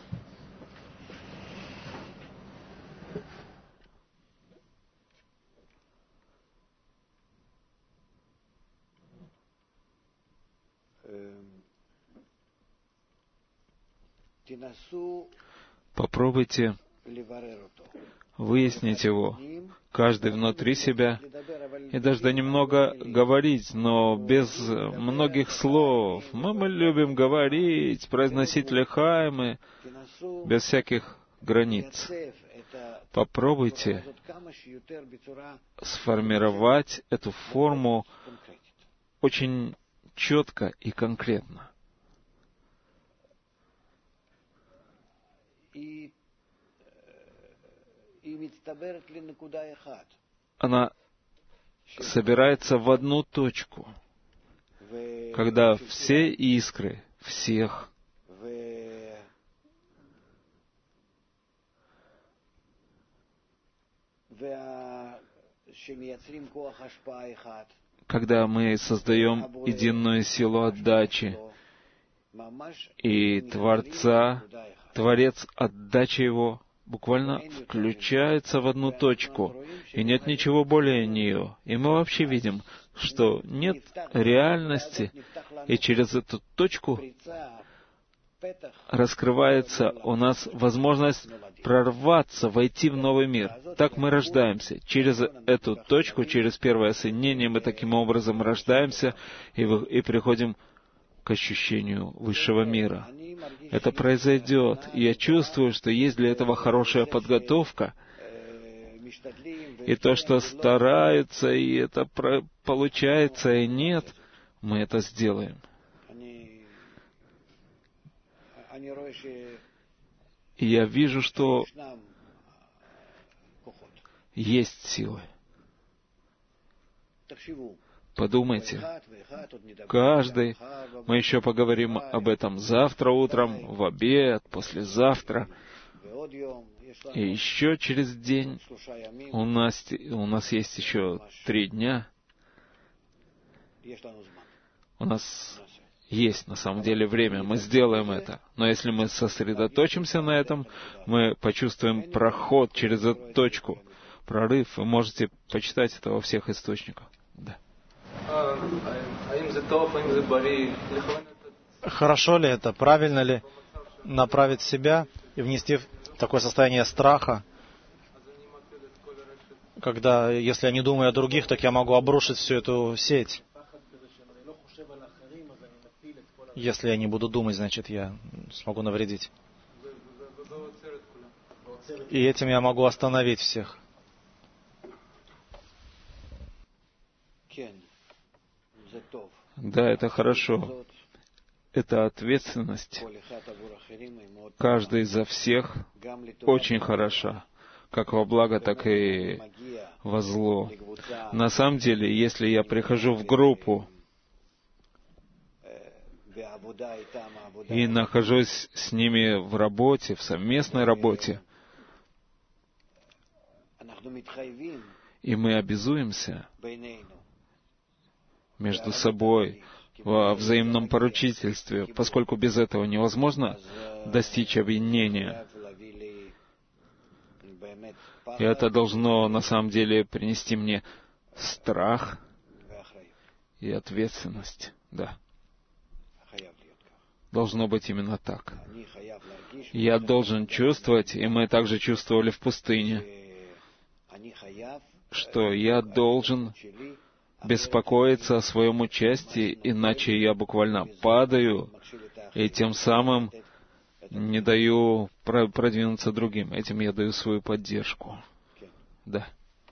Попробуйте выяснить его, каждый внутри себя, и даже немного говорить, но без многих слов. Мы, мы любим говорить, произносить лехаймы, без всяких границ. Попробуйте сформировать эту форму очень четко и конкретно. Она собирается в одну точку, когда все искры всех когда мы создаем единую силу отдачи, и Творца, Творец, отдача Его буквально включается в одну точку, и нет ничего более нее. И мы вообще видим, что нет реальности, и через эту точку раскрывается у нас возможность прорваться, войти в новый мир. Так мы рождаемся. Через эту точку, через первое соединение мы таким образом рождаемся и, вы, и приходим к ощущению высшего мира. Это произойдет. И я чувствую, что есть для этого хорошая подготовка. И то, что стараются, и это про- получается, и нет, мы это сделаем. И я вижу, что есть силы. Подумайте, каждый, мы еще поговорим об этом завтра утром, в обед, послезавтра, и еще через день. У нас, у нас есть еще три дня. У нас есть на самом деле время, мы сделаем это. Но если мы сосредоточимся на этом, мы почувствуем проход через эту точку, прорыв. Вы можете почитать это во всех источниках. Да. Хорошо ли это, правильно ли направить себя и внести в такое состояние страха, когда, если я не думаю о других, так я могу обрушить всю эту сеть. Если я не буду думать, значит, я смогу навредить. И этим я могу остановить всех. Да, это хорошо. Это ответственность. Каждый за всех очень хороша. Как во благо, так и во зло. На самом деле, если я прихожу в группу и нахожусь с ними в работе, в совместной работе, и мы обязуемся между собой во взаимном поручительстве, поскольку без этого невозможно достичь объединения. И это должно на самом деле принести мне страх и ответственность. Да. Должно быть именно так. Я должен чувствовать, и мы также чувствовали в пустыне, что я должен беспокоиться о своем участии, иначе я буквально падаю, и тем самым не даю продвинуться другим. Этим я даю свою поддержку. Да.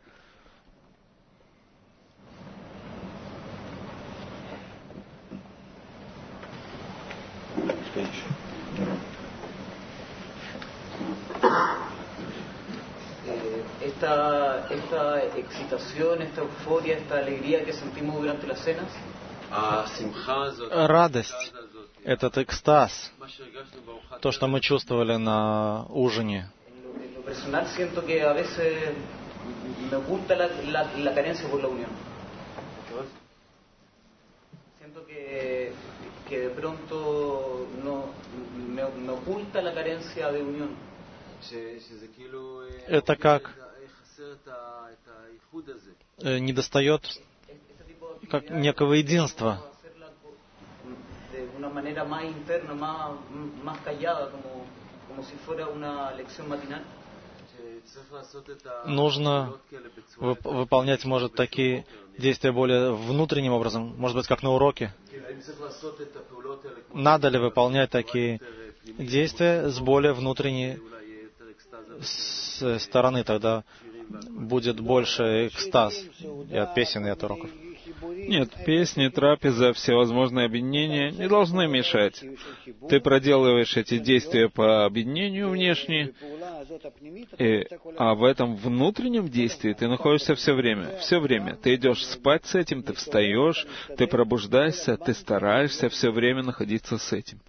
Esta, esta excitación, esta euforia, esta alegría que sentimos durante las cenas. Радость, этот экстаз, то, что мы чувствовали на ужине. En lo personal siento que a veces me oculta la, la, la carencia por la unión. Siento que, que de pronto no, me, me oculta la carencia de unión. Это как недостает как некого единства. нужно вып- выполнять, может, такие действия более внутренним образом, может быть, как на уроке. Надо ли выполнять такие действия с более внутренней с стороны, тогда будет больше экстаз и от песен, и от уроков. Нет, песни, трапеза, всевозможные объединения не должны мешать. Ты проделываешь эти действия по объединению внешне, и, а в этом внутреннем действии ты находишься все время. Все время. Ты идешь спать с этим, ты встаешь, ты пробуждаешься, ты стараешься все время находиться с этим.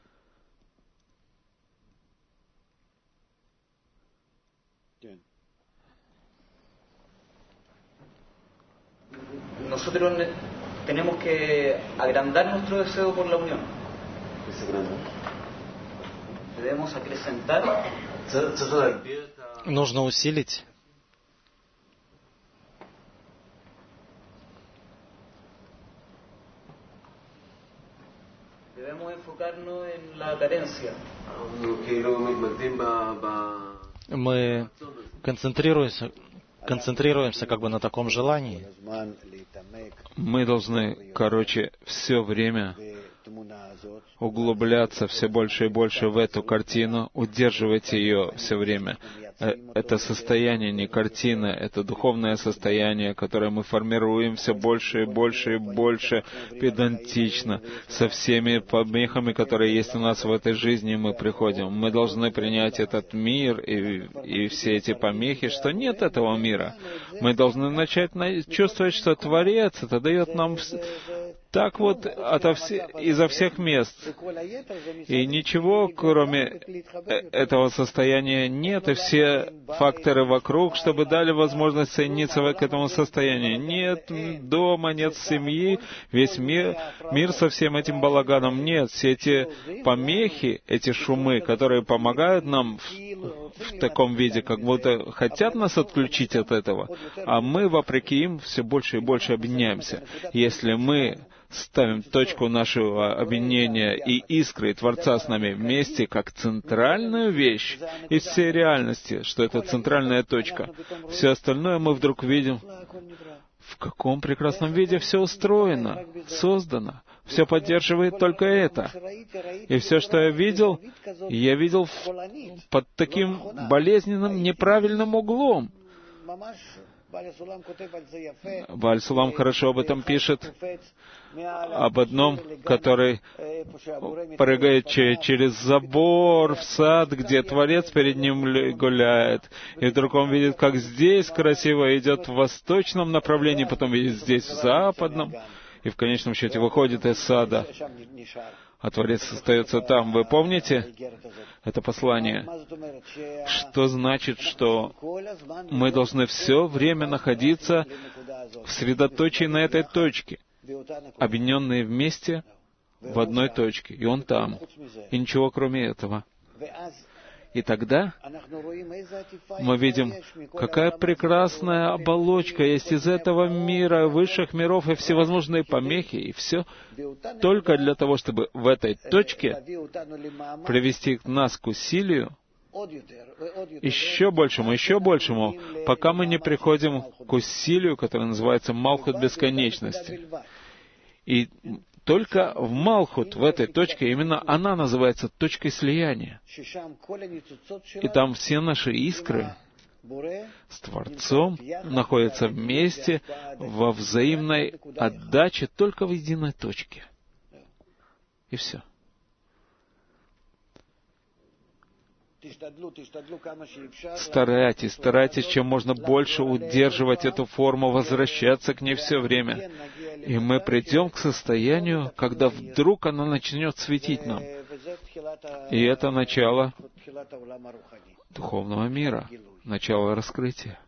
Nosotros tenemos que agrandar nuestro deseo por la unión. Debemos acrecentar. Нужно усилить. Debemos enfocarnos en la carencia. Мы концентрируемся, концентрируемся как бы на таком желании. Мы должны, короче, все время углубляться все больше и больше в эту картину, удерживать ее все время. Это состояние не картина, это духовное состояние, которое мы формируем все больше и больше и больше педантично, со всеми помехами, которые есть у нас в этой жизни, мы приходим. Мы должны принять этот мир и, и все эти помехи, что нет этого мира. Мы должны начать чувствовать, что Творец это дает нам так вот ото все, изо всех мест. И ничего, кроме этого состояния, нет, и все факторы вокруг, чтобы дали возможность соединиться к этому состоянию. Нет дома, нет семьи, весь мир, мир со всем этим балаганом нет. Все эти помехи, эти шумы, которые помогают нам в, в таком виде, как будто хотят нас отключить от этого, а мы, вопреки им, все больше и больше объединяемся. Если мы ставим точку нашего объединения и искры Творца с нами вместе как центральную вещь из всей реальности, что это центральная точка. Все остальное мы вдруг видим, в каком прекрасном виде все устроено, создано. Все поддерживает только это. И все, что я видел, я видел в, под таким болезненным, неправильным углом. Бааль Сулам хорошо об этом пишет, об одном, который прыгает через забор в сад, где Творец перед ним гуляет, и вдруг он видит, как здесь красиво идет в восточном направлении, потом видит здесь в западном, и в конечном счете выходит из сада, а Творец остается там. Вы помните это послание? Что значит, что мы должны все время находиться в средоточии на этой точке, объединенные вместе в одной точке, и Он там, и ничего кроме этого. И тогда мы видим, какая прекрасная оболочка есть из этого мира, высших миров и всевозможные помехи, и все только для того, чтобы в этой точке привести нас к усилию, еще большему, еще большему, пока мы не приходим к усилию, которое называется Малхут бесконечности. И только в Малхут, в этой точке, именно она называется точкой слияния. И там все наши искры с Творцом находятся вместе во взаимной отдаче только в единой точке. И все. Старайтесь, старайтесь, чем можно больше удерживать эту форму, возвращаться к ней все время. И мы придем к состоянию, когда вдруг она начнет светить нам. И это начало духовного мира, начало раскрытия.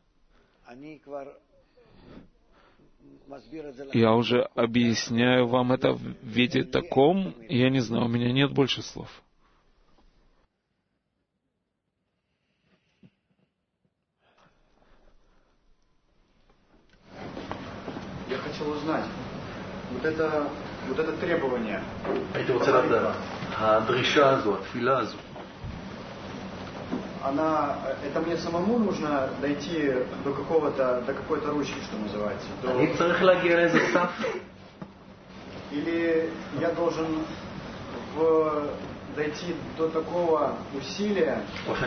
Я уже объясняю вам это в виде таком, я не знаю, у меня нет больше слов. Я хотел узнать, вот это, вот это требование. הייתי רוצה לדעת, הדרישה הזו, התפילה הזו, она, это мне самому нужно дойти до какого-то, до какой-то ручки, что называется. До... Или я должен в... дойти до такого усилия,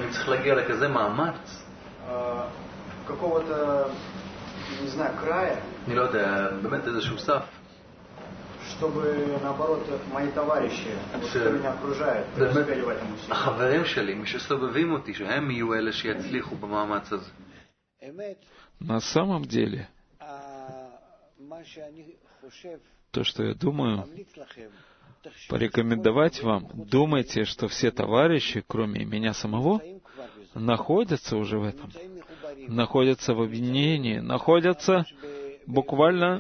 э, какого-то, не знаю, края, чтобы, наоборот, мои товарищи, вот, кто меня окружает, преуспели в этом усилии. На самом деле, то, что я думаю, порекомендовать вам, думайте, что все товарищи, кроме меня самого, находятся уже в этом, находятся в объединении, находятся буквально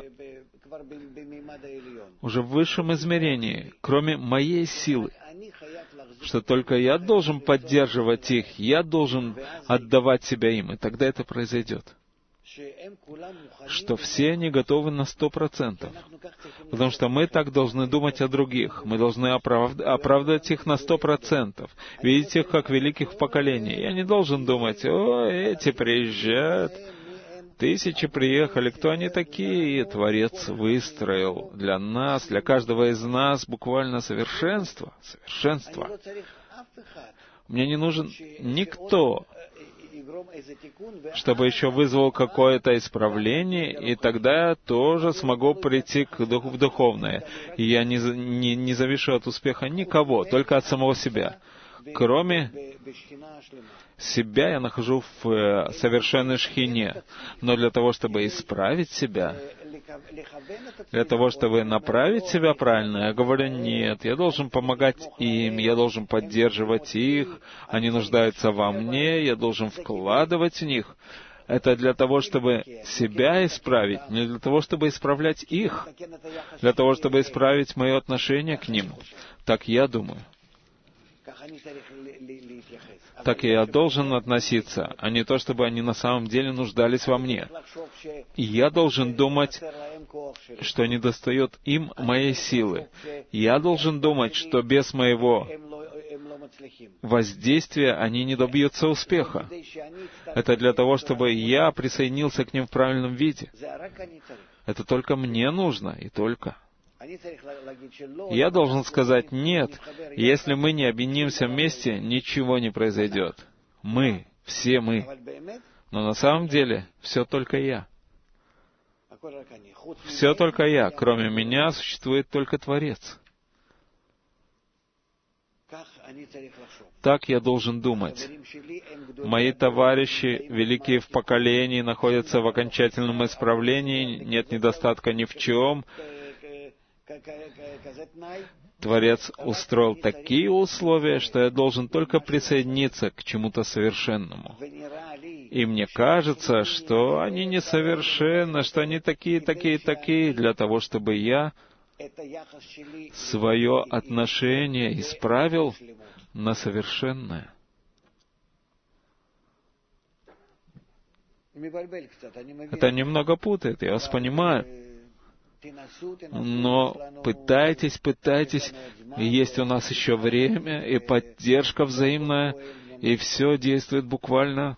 уже в высшем измерении, кроме моей силы, что только я должен поддерживать их, я должен отдавать себя им, и тогда это произойдет. Что все они готовы на сто процентов. Потому что мы так должны думать о других. Мы должны оправд... оправдывать их на сто процентов. Видеть их как великих в поколении. Я не должен думать, о, эти приезжают, тысячи приехали, кто они такие? И Творец выстроил для нас, для каждого из нас буквально совершенство. Совершенство. Мне не нужен никто, чтобы еще вызвал какое-то исправление, и тогда я тоже смогу прийти к дух, в духовное. И я не, не, не завишу от успеха никого, только от самого себя. Кроме себя я нахожу в э, совершенной шхине. Но для того, чтобы исправить себя, для того, чтобы направить себя правильно, я говорю, нет, я должен помогать им, я должен поддерживать их, они нуждаются во мне, я должен вкладывать в них. Это для того, чтобы себя исправить, не для того, чтобы исправлять их, для того, чтобы исправить мое отношение к ним. Так я думаю. Так и я должен относиться, а не то, чтобы они на самом деле нуждались во мне. И я должен думать, что недостает им моей силы. Я должен думать, что без моего воздействия они не добьются успеха. Это для того, чтобы я присоединился к ним в правильном виде. Это только мне нужно, и только. Я должен сказать, нет, если мы не объединимся вместе, ничего не произойдет. Мы, все мы. Но на самом деле, все только я. Все только я. Кроме меня существует только Творец. Так я должен думать. Мои товарищи, великие в поколении, находятся в окончательном исправлении, нет недостатка ни в чем. Творец устроил такие условия, что я должен только присоединиться к чему-то совершенному. И мне кажется, что они несовершенны, что они такие, такие, такие, для того, чтобы я свое отношение исправил на совершенное. Это немного путает, я вас понимаю. Но пытайтесь, пытайтесь, есть у нас еще время, и поддержка взаимная, и все действует буквально,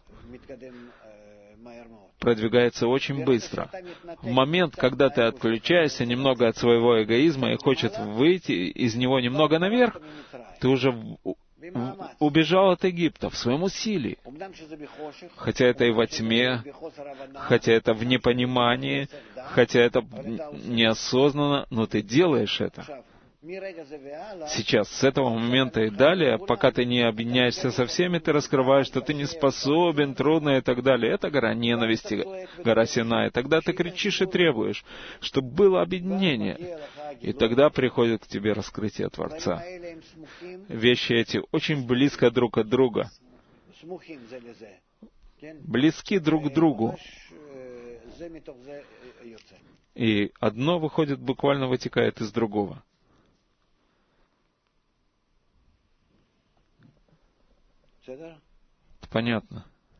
продвигается очень быстро. В момент, когда ты отключаешься немного от своего эгоизма и хочешь выйти из него немного наверх, ты уже убежал от Египта в своем усилии. Хотя это и во тьме, хотя это в непонимании, хотя это неосознанно, но ты делаешь это. Сейчас, с этого момента и далее, пока ты не объединяешься со всеми, ты раскрываешь, что ты не способен, трудно и так далее. Это гора ненависти, гора Синай. Тогда ты кричишь и требуешь, чтобы было объединение. И тогда приходит к тебе раскрытие Творца. Вещи эти очень близко друг от друга. Близки друг к другу. И одно выходит, буквально вытекает из другого. Понятно.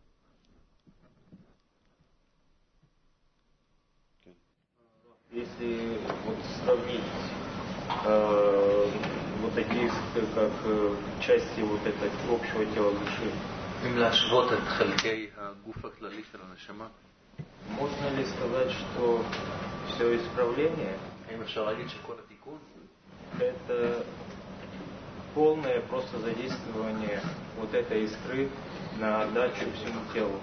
Если вот сравнить э, вот такие, как э, части вот этого общего тела души, Можно ли сказать, что все исправление это полное просто задействование вот этой искры на отдачу всему телу?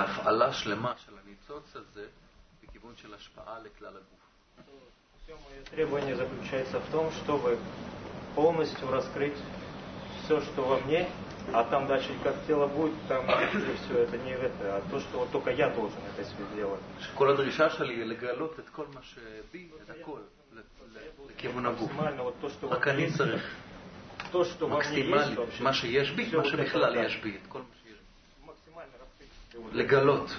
Все мое требование заключается в том, чтобы полностью раскрыть все, что во мне, а там дальше как тело будет, там все это не это, а то, что вот только я должен это сделать. Максимально вот то, что во мне есть, то, что во мне есть вообще, все вот это, максимально раскрыть.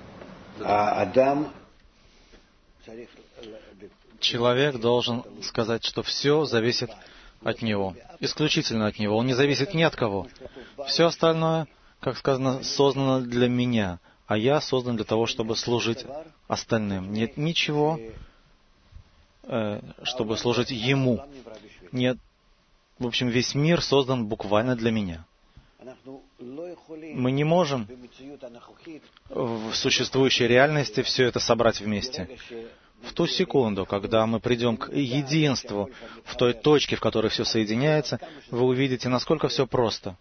Человек должен сказать, что все зависит от него, исключительно от него. Он не зависит ни от кого. Все остальное, как сказано, создано для меня, а я создан для того, чтобы служить остальным. Нет ничего, э, чтобы служить ему. Нет, в общем, весь мир создан буквально для меня. Мы не можем в существующей реальности все это собрать вместе. В ту секунду, когда мы придем к единству, в той точке, в которой все соединяется, вы увидите, насколько все просто.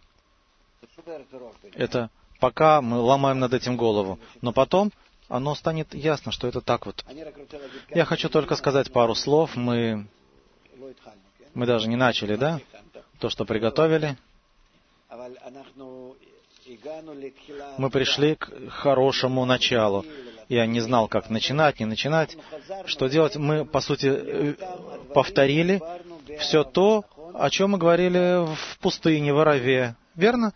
Это пока мы ломаем над этим голову, но потом оно станет ясно, что это так вот. Я хочу только сказать пару слов. Мы, мы даже не начали, да? То, что приготовили. Мы пришли к хорошему началу. Я не знал, как начинать, не начинать. Что делать? Мы, по сути, повторили все то, о чем мы говорили в пустыне, в Араве. Верно?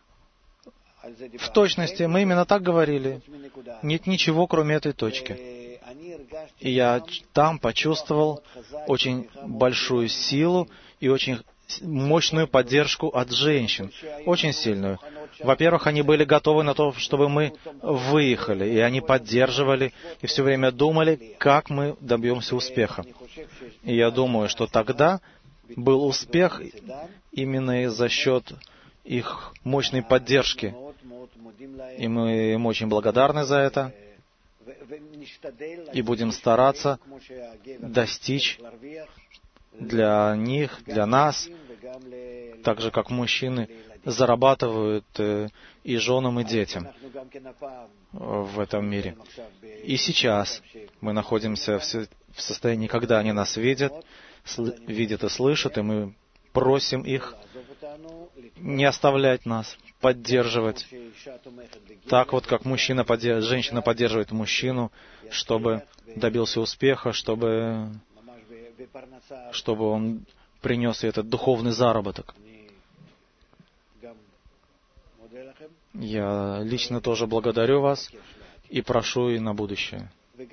В точности мы именно так говорили. Нет ничего, кроме этой точки. И я там почувствовал очень большую силу и очень мощную поддержку от женщин. Очень сильную. Во-первых, они были готовы на то, чтобы мы выехали, и они поддерживали, и все время думали, как мы добьемся успеха. И я думаю, что тогда был успех именно за счет их мощной поддержки. И мы им очень благодарны за это. И будем стараться достичь для них, для нас, так же, как мужчины зарабатывают и женам, и детям в этом мире. И сейчас мы находимся в состоянии, когда они нас видят, видят и слышат, и мы просим их не оставлять нас, поддерживать. Так вот, как мужчина поддерж... женщина поддерживает мужчину, чтобы добился успеха, чтобы, чтобы он принес ей этот духовный заработок. Я лично тоже благодарю вас и прошу и на будущее.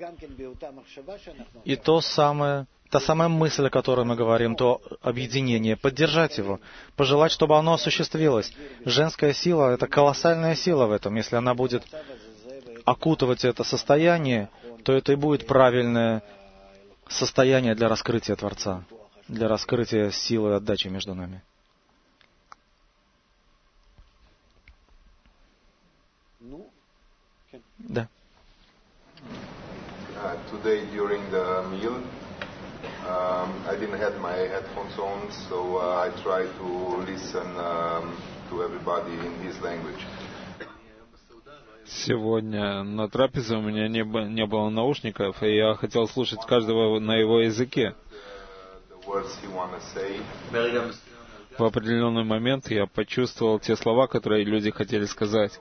И то самое, та самая мысль, о которой мы говорим, то объединение, поддержать его, пожелать, чтобы оно осуществилось. Женская сила — это колоссальная сила в этом. Если она будет окутывать это состояние, то это и будет правильное состояние для раскрытия Творца, для раскрытия силы и отдачи между нами. Да. Uh, today during the meal, um, I didn't have my headphones on, so uh, I tried to listen um, to everybody in his language. Сегодня на трапезе у меня не, б- не было наушников, и я хотел слушать каждого на его языке. В определенный момент я почувствовал те слова, которые люди хотели сказать.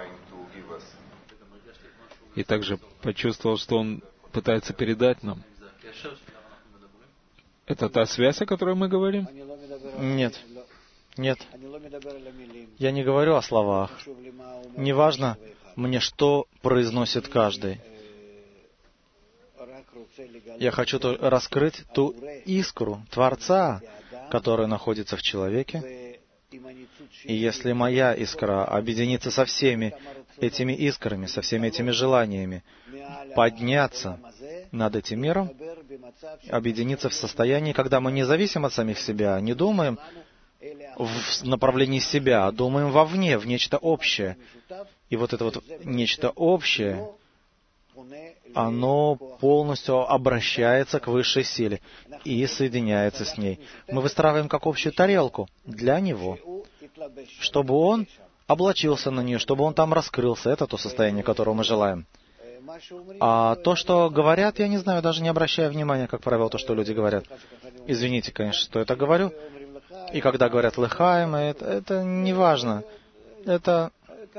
И также почувствовал, что он пытается передать нам. Это та связь, о которой мы говорим? Нет. Нет. Я не говорю о словах. Неважно мне, что произносит каждый. Я хочу раскрыть ту искру Творца, которая находится в человеке. И если моя искра объединится со всеми этими искрами, со всеми этими желаниями, подняться над этим миром, объединиться в состоянии, когда мы не зависим от самих себя, не думаем в направлении себя, а думаем вовне, в нечто общее. И вот это вот нечто общее, оно полностью обращается к высшей силе и соединяется с ней. Мы выстраиваем как общую тарелку для него, чтобы он облачился на нее, чтобы он там раскрылся. Это то состояние, которого мы желаем. А то, что говорят, я не знаю, даже не обращаю внимания, как правило, то, что люди говорят. Извините, конечно, что это говорю. И когда говорят «лыхаем», это, это не важно. Это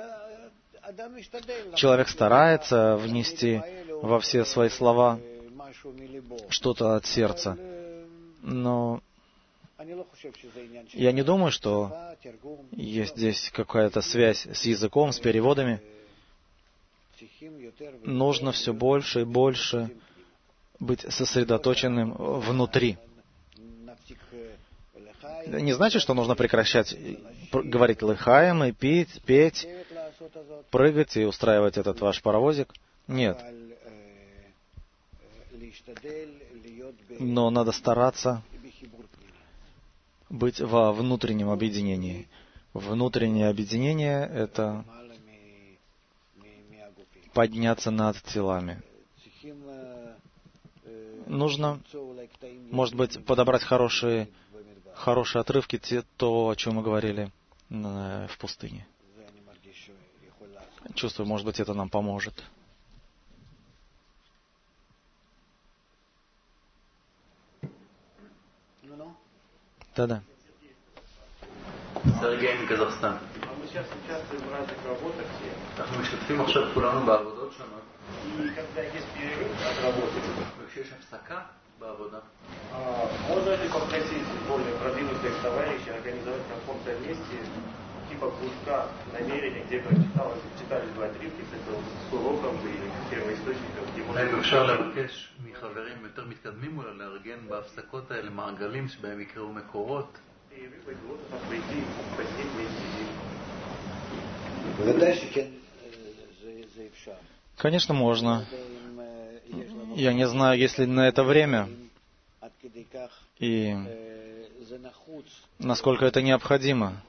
человек старается внести во все свои слова что-то от сердца. Но я не думаю, что есть здесь какая-то связь с языком, с переводами. Нужно все больше и больше быть сосредоточенным внутри. Не значит, что нужно прекращать говорить лыхаем и петь, петь, прыгать и устраивать этот ваш паровозик. Нет. Но надо стараться быть во внутреннем объединении. Внутреннее объединение — это подняться над телами. Нужно, может быть, подобрать хорошие, хорошие отрывки, те, то, о чем мы говорили в пустыне. Чувствую, может быть, это нам поможет. Да-да. סרגי מקזחסטן. אנחנו משתתפים עכשיו כולנו בעבודות שונות. וכשיש הפסקה בעבודה. Можно ли попросить более продвинутых товарищей организовать на каком-то месте типа кружка намерений, где прочиталось, читались два отрывки с уроком или первоисточником, где можно... האם אפשר לבקש מחברים יותר מתקדמים אולי לארגן בהפסקות האלה מעגלים שבהם יקראו מקורות? Конечно, можно. Я не знаю, есть ли на это время и насколько это необходимо.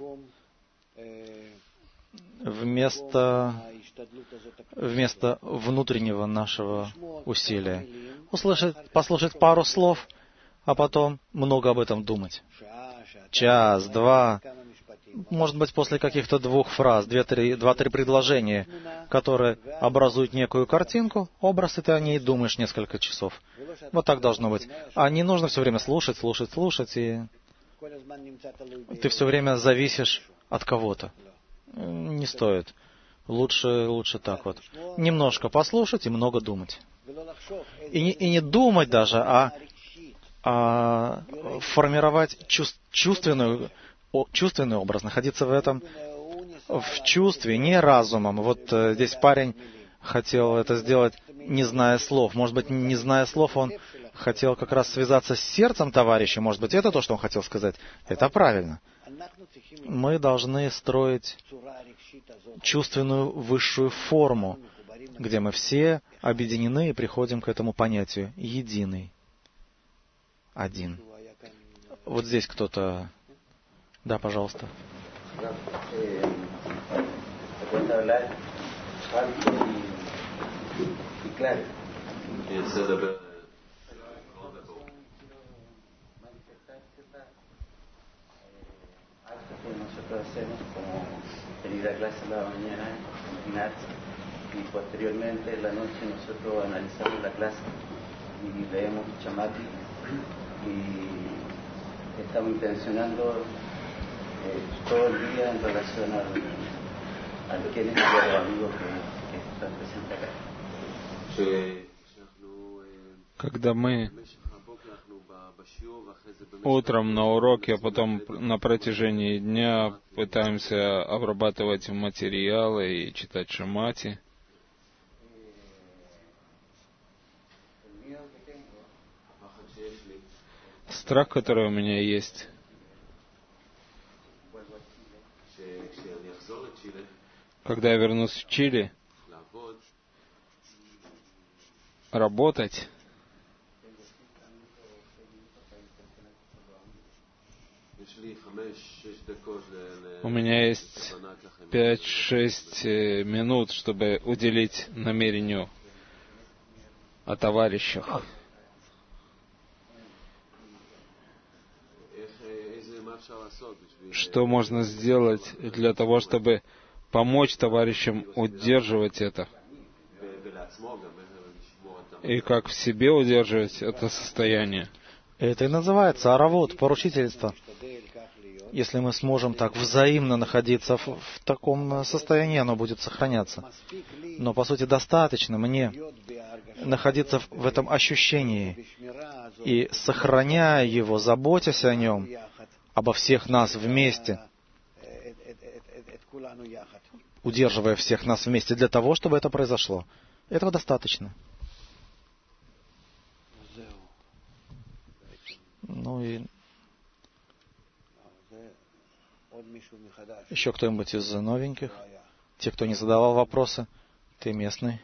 Вместо, вместо внутреннего нашего усилия. Услышать, послушать пару слов, а потом много об этом думать. Час, два, может быть, после каких-то двух фраз, две-три, два-три предложения, которые образуют некую картинку, образ, и ты о ней думаешь несколько часов. Вот так должно быть. А не нужно все время слушать, слушать, слушать, и ты все время зависишь от кого-то. Не стоит. Лучше, лучше так вот. Немножко послушать и много думать. И не, и не думать даже, а, а формировать чувств, чувственную, чувственный образ, находиться в этом, в чувстве, не разумом. Вот э, здесь парень хотел это сделать, не зная слов. Может быть, не зная слов, он хотел как раз связаться с сердцем товарища. Может быть, это то, что он хотел сказать. Это правильно. Мы должны строить чувственную высшую форму, где мы все объединены и приходим к этому понятию единый, один. Вот здесь кто-то... Да, пожалуйста. Nosotros hacemos como venir a clase en la mañana, imaginar, y posteriormente en la noche nosotros analizamos la clase y leemos Chamati y estamos intencionando eh, todo el día en relación al, al quién es el amigo que, que están presentes acá. Когда мы утром на уроке, а потом на протяжении дня пытаемся обрабатывать материалы и читать Шамати, страх, который у меня есть, когда я вернусь в Чили, работать, У меня есть пять-шесть минут, чтобы уделить намерению о товарищах. Что можно сделать для того, чтобы помочь товарищам удерживать это? И как в себе удерживать это состояние? Это и называется аравот, поручительство. Если мы сможем так взаимно находиться в, в таком состоянии, оно будет сохраняться. Но, по сути, достаточно мне находиться в этом ощущении и, сохраняя его, заботясь о нем, обо всех нас вместе, удерживая всех нас вместе для того, чтобы это произошло. Этого достаточно. Ну и еще кто-нибудь из новеньких? Те, кто не задавал вопросы? Ты местный?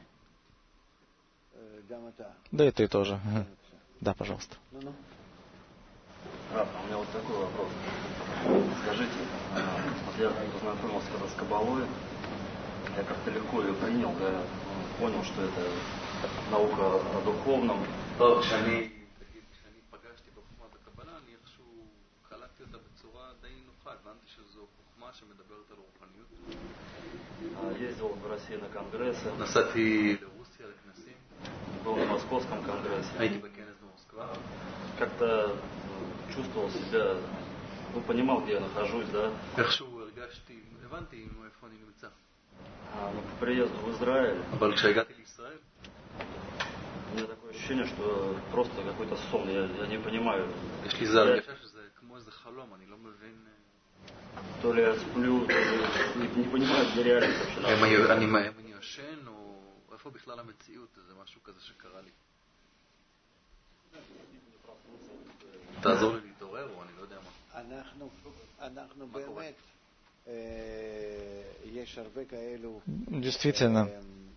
Да и ты тоже. Да, пожалуйста. Раф, у меня вот такой вопрос. Скажите, вот я познакомился когда с Кабалой, я как-то легко ее принял, да, понял, что это наука о духовном. Ездил в Россию на конгрессы. Был на Московском конгрессе. Как-то чувствовал себя, ну, понимал, где я нахожусь, да. А, ну, по приезду в Израиль, у меня такое ощущение, что просто какой-то сон, я, я не понимаю. Я, то ли я сплю, то ли не, не понимаю, где реальность вообще. תעזור לי להתעורר, או אני לא יודע מה. אנחנו, אנחנו באמת, יש הרבה כאלו, Действительно,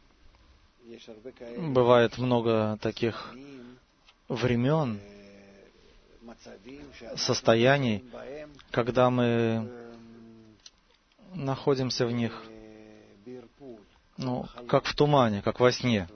бывает много таких времен, состояний, когда мы находимся в них, ну, как в тумане, как во сне.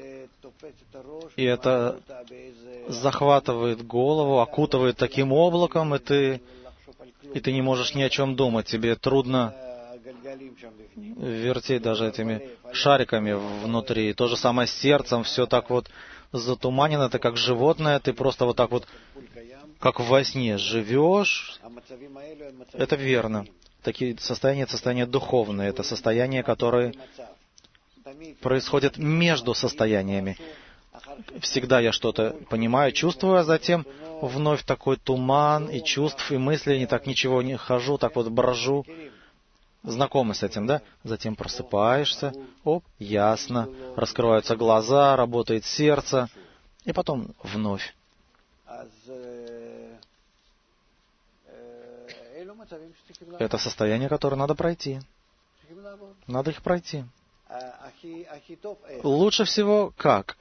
И это захватывает голову, окутывает таким облаком, и ты, и ты не можешь ни о чем думать. Тебе трудно вертеть даже этими шариками внутри. То же самое с сердцем, все так вот затуманено, ты как животное, ты просто вот так вот, как во сне живешь. Это верно. Такие состояния, это состояние духовное, это состояние, которое происходит между состояниями. Всегда я что-то понимаю, чувствую, а затем вновь такой туман и чувств, и мыслей, не так ничего не хожу, так вот брожу. Знакомы с этим, да? Затем просыпаешься, оп, ясно, раскрываются глаза, работает сердце, и потом вновь. Это состояние, которое надо пройти. Надо их пройти. Лучше всего как?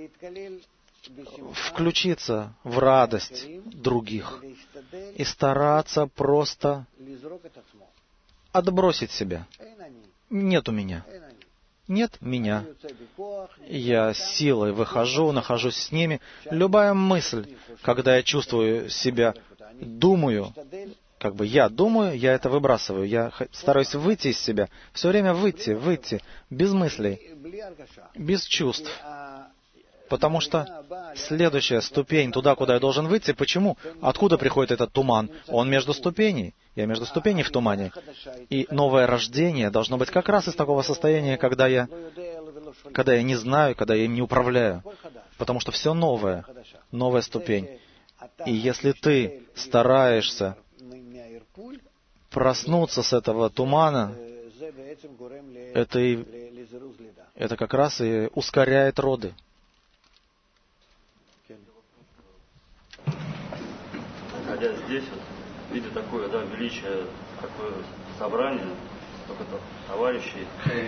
Включиться в радость других и стараться просто отбросить себя. Нет у меня. Нет меня. Я силой выхожу, нахожусь с ними. Любая мысль, когда я чувствую себя, думаю, как бы я думаю, я это выбрасываю. Я стараюсь выйти из себя. Все время выйти, выйти, без мыслей, без чувств. Потому что следующая ступень туда, куда я должен выйти, почему? Откуда приходит этот туман? Он между ступеней. Я между ступеней в тумане. И новое рождение должно быть как раз из такого состояния, когда я, когда я не знаю, когда я им не управляю. Потому что все новое, новая ступень. И если ты стараешься проснуться с этого тумана, это, и, это как раз и ускоряет роды. Находясь здесь, вот, видя такое, да, величие, такое собрание, столько товарищей,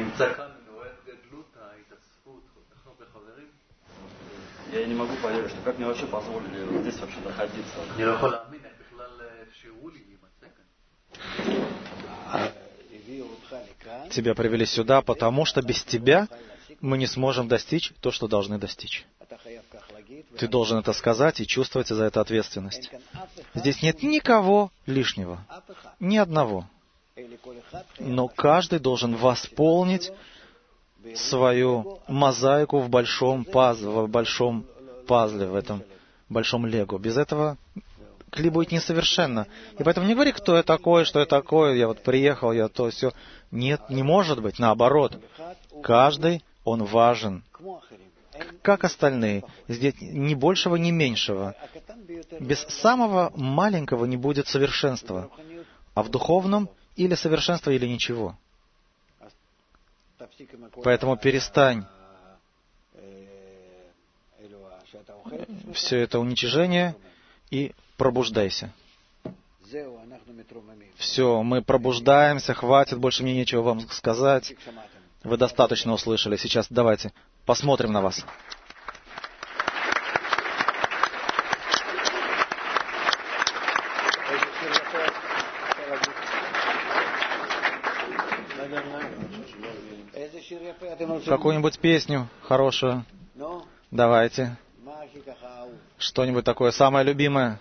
я не могу поверить, что как мне вообще позволили вот здесь вообще находиться. тебя привели сюда, потому что без тебя мы не сможем достичь то, что должны достичь. Ты должен это сказать и чувствовать за это ответственность. Здесь нет никого лишнего, ни одного. Но каждый должен восполнить свою мозаику в большом пазле, в большом пазле, в этом большом лего. Без этого клип будет несовершенно. И поэтому не говори, кто я такой, что я такой, я вот приехал, я то, все. Нет, не может быть, наоборот. Каждый, он важен, как остальные. Здесь ни большего, ни меньшего. Без самого маленького не будет совершенства. А в духовном или совершенство, или ничего. Поэтому перестань все это уничижение и пробуждайся. Все, мы пробуждаемся, хватит, больше мне нечего вам сказать. Вы достаточно услышали. Сейчас давайте посмотрим на вас. Какую-нибудь песню хорошую. Давайте. Что-нибудь такое самое любимое.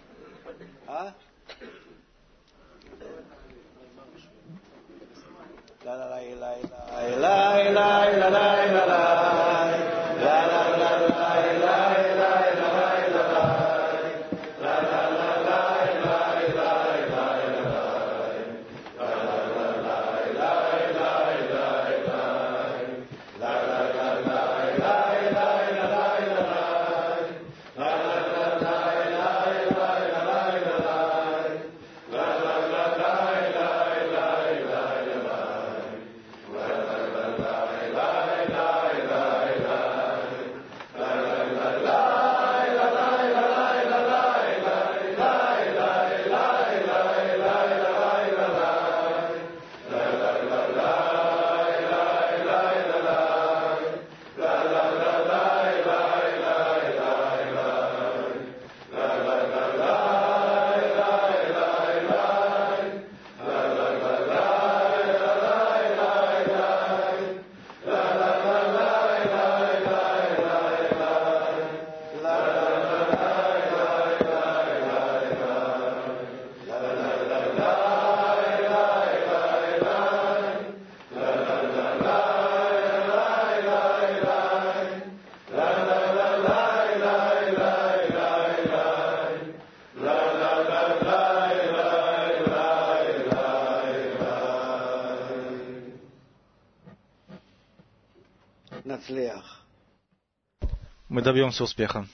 Мы добьемся успеха.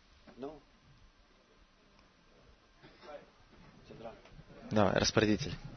Давай, распорядитель.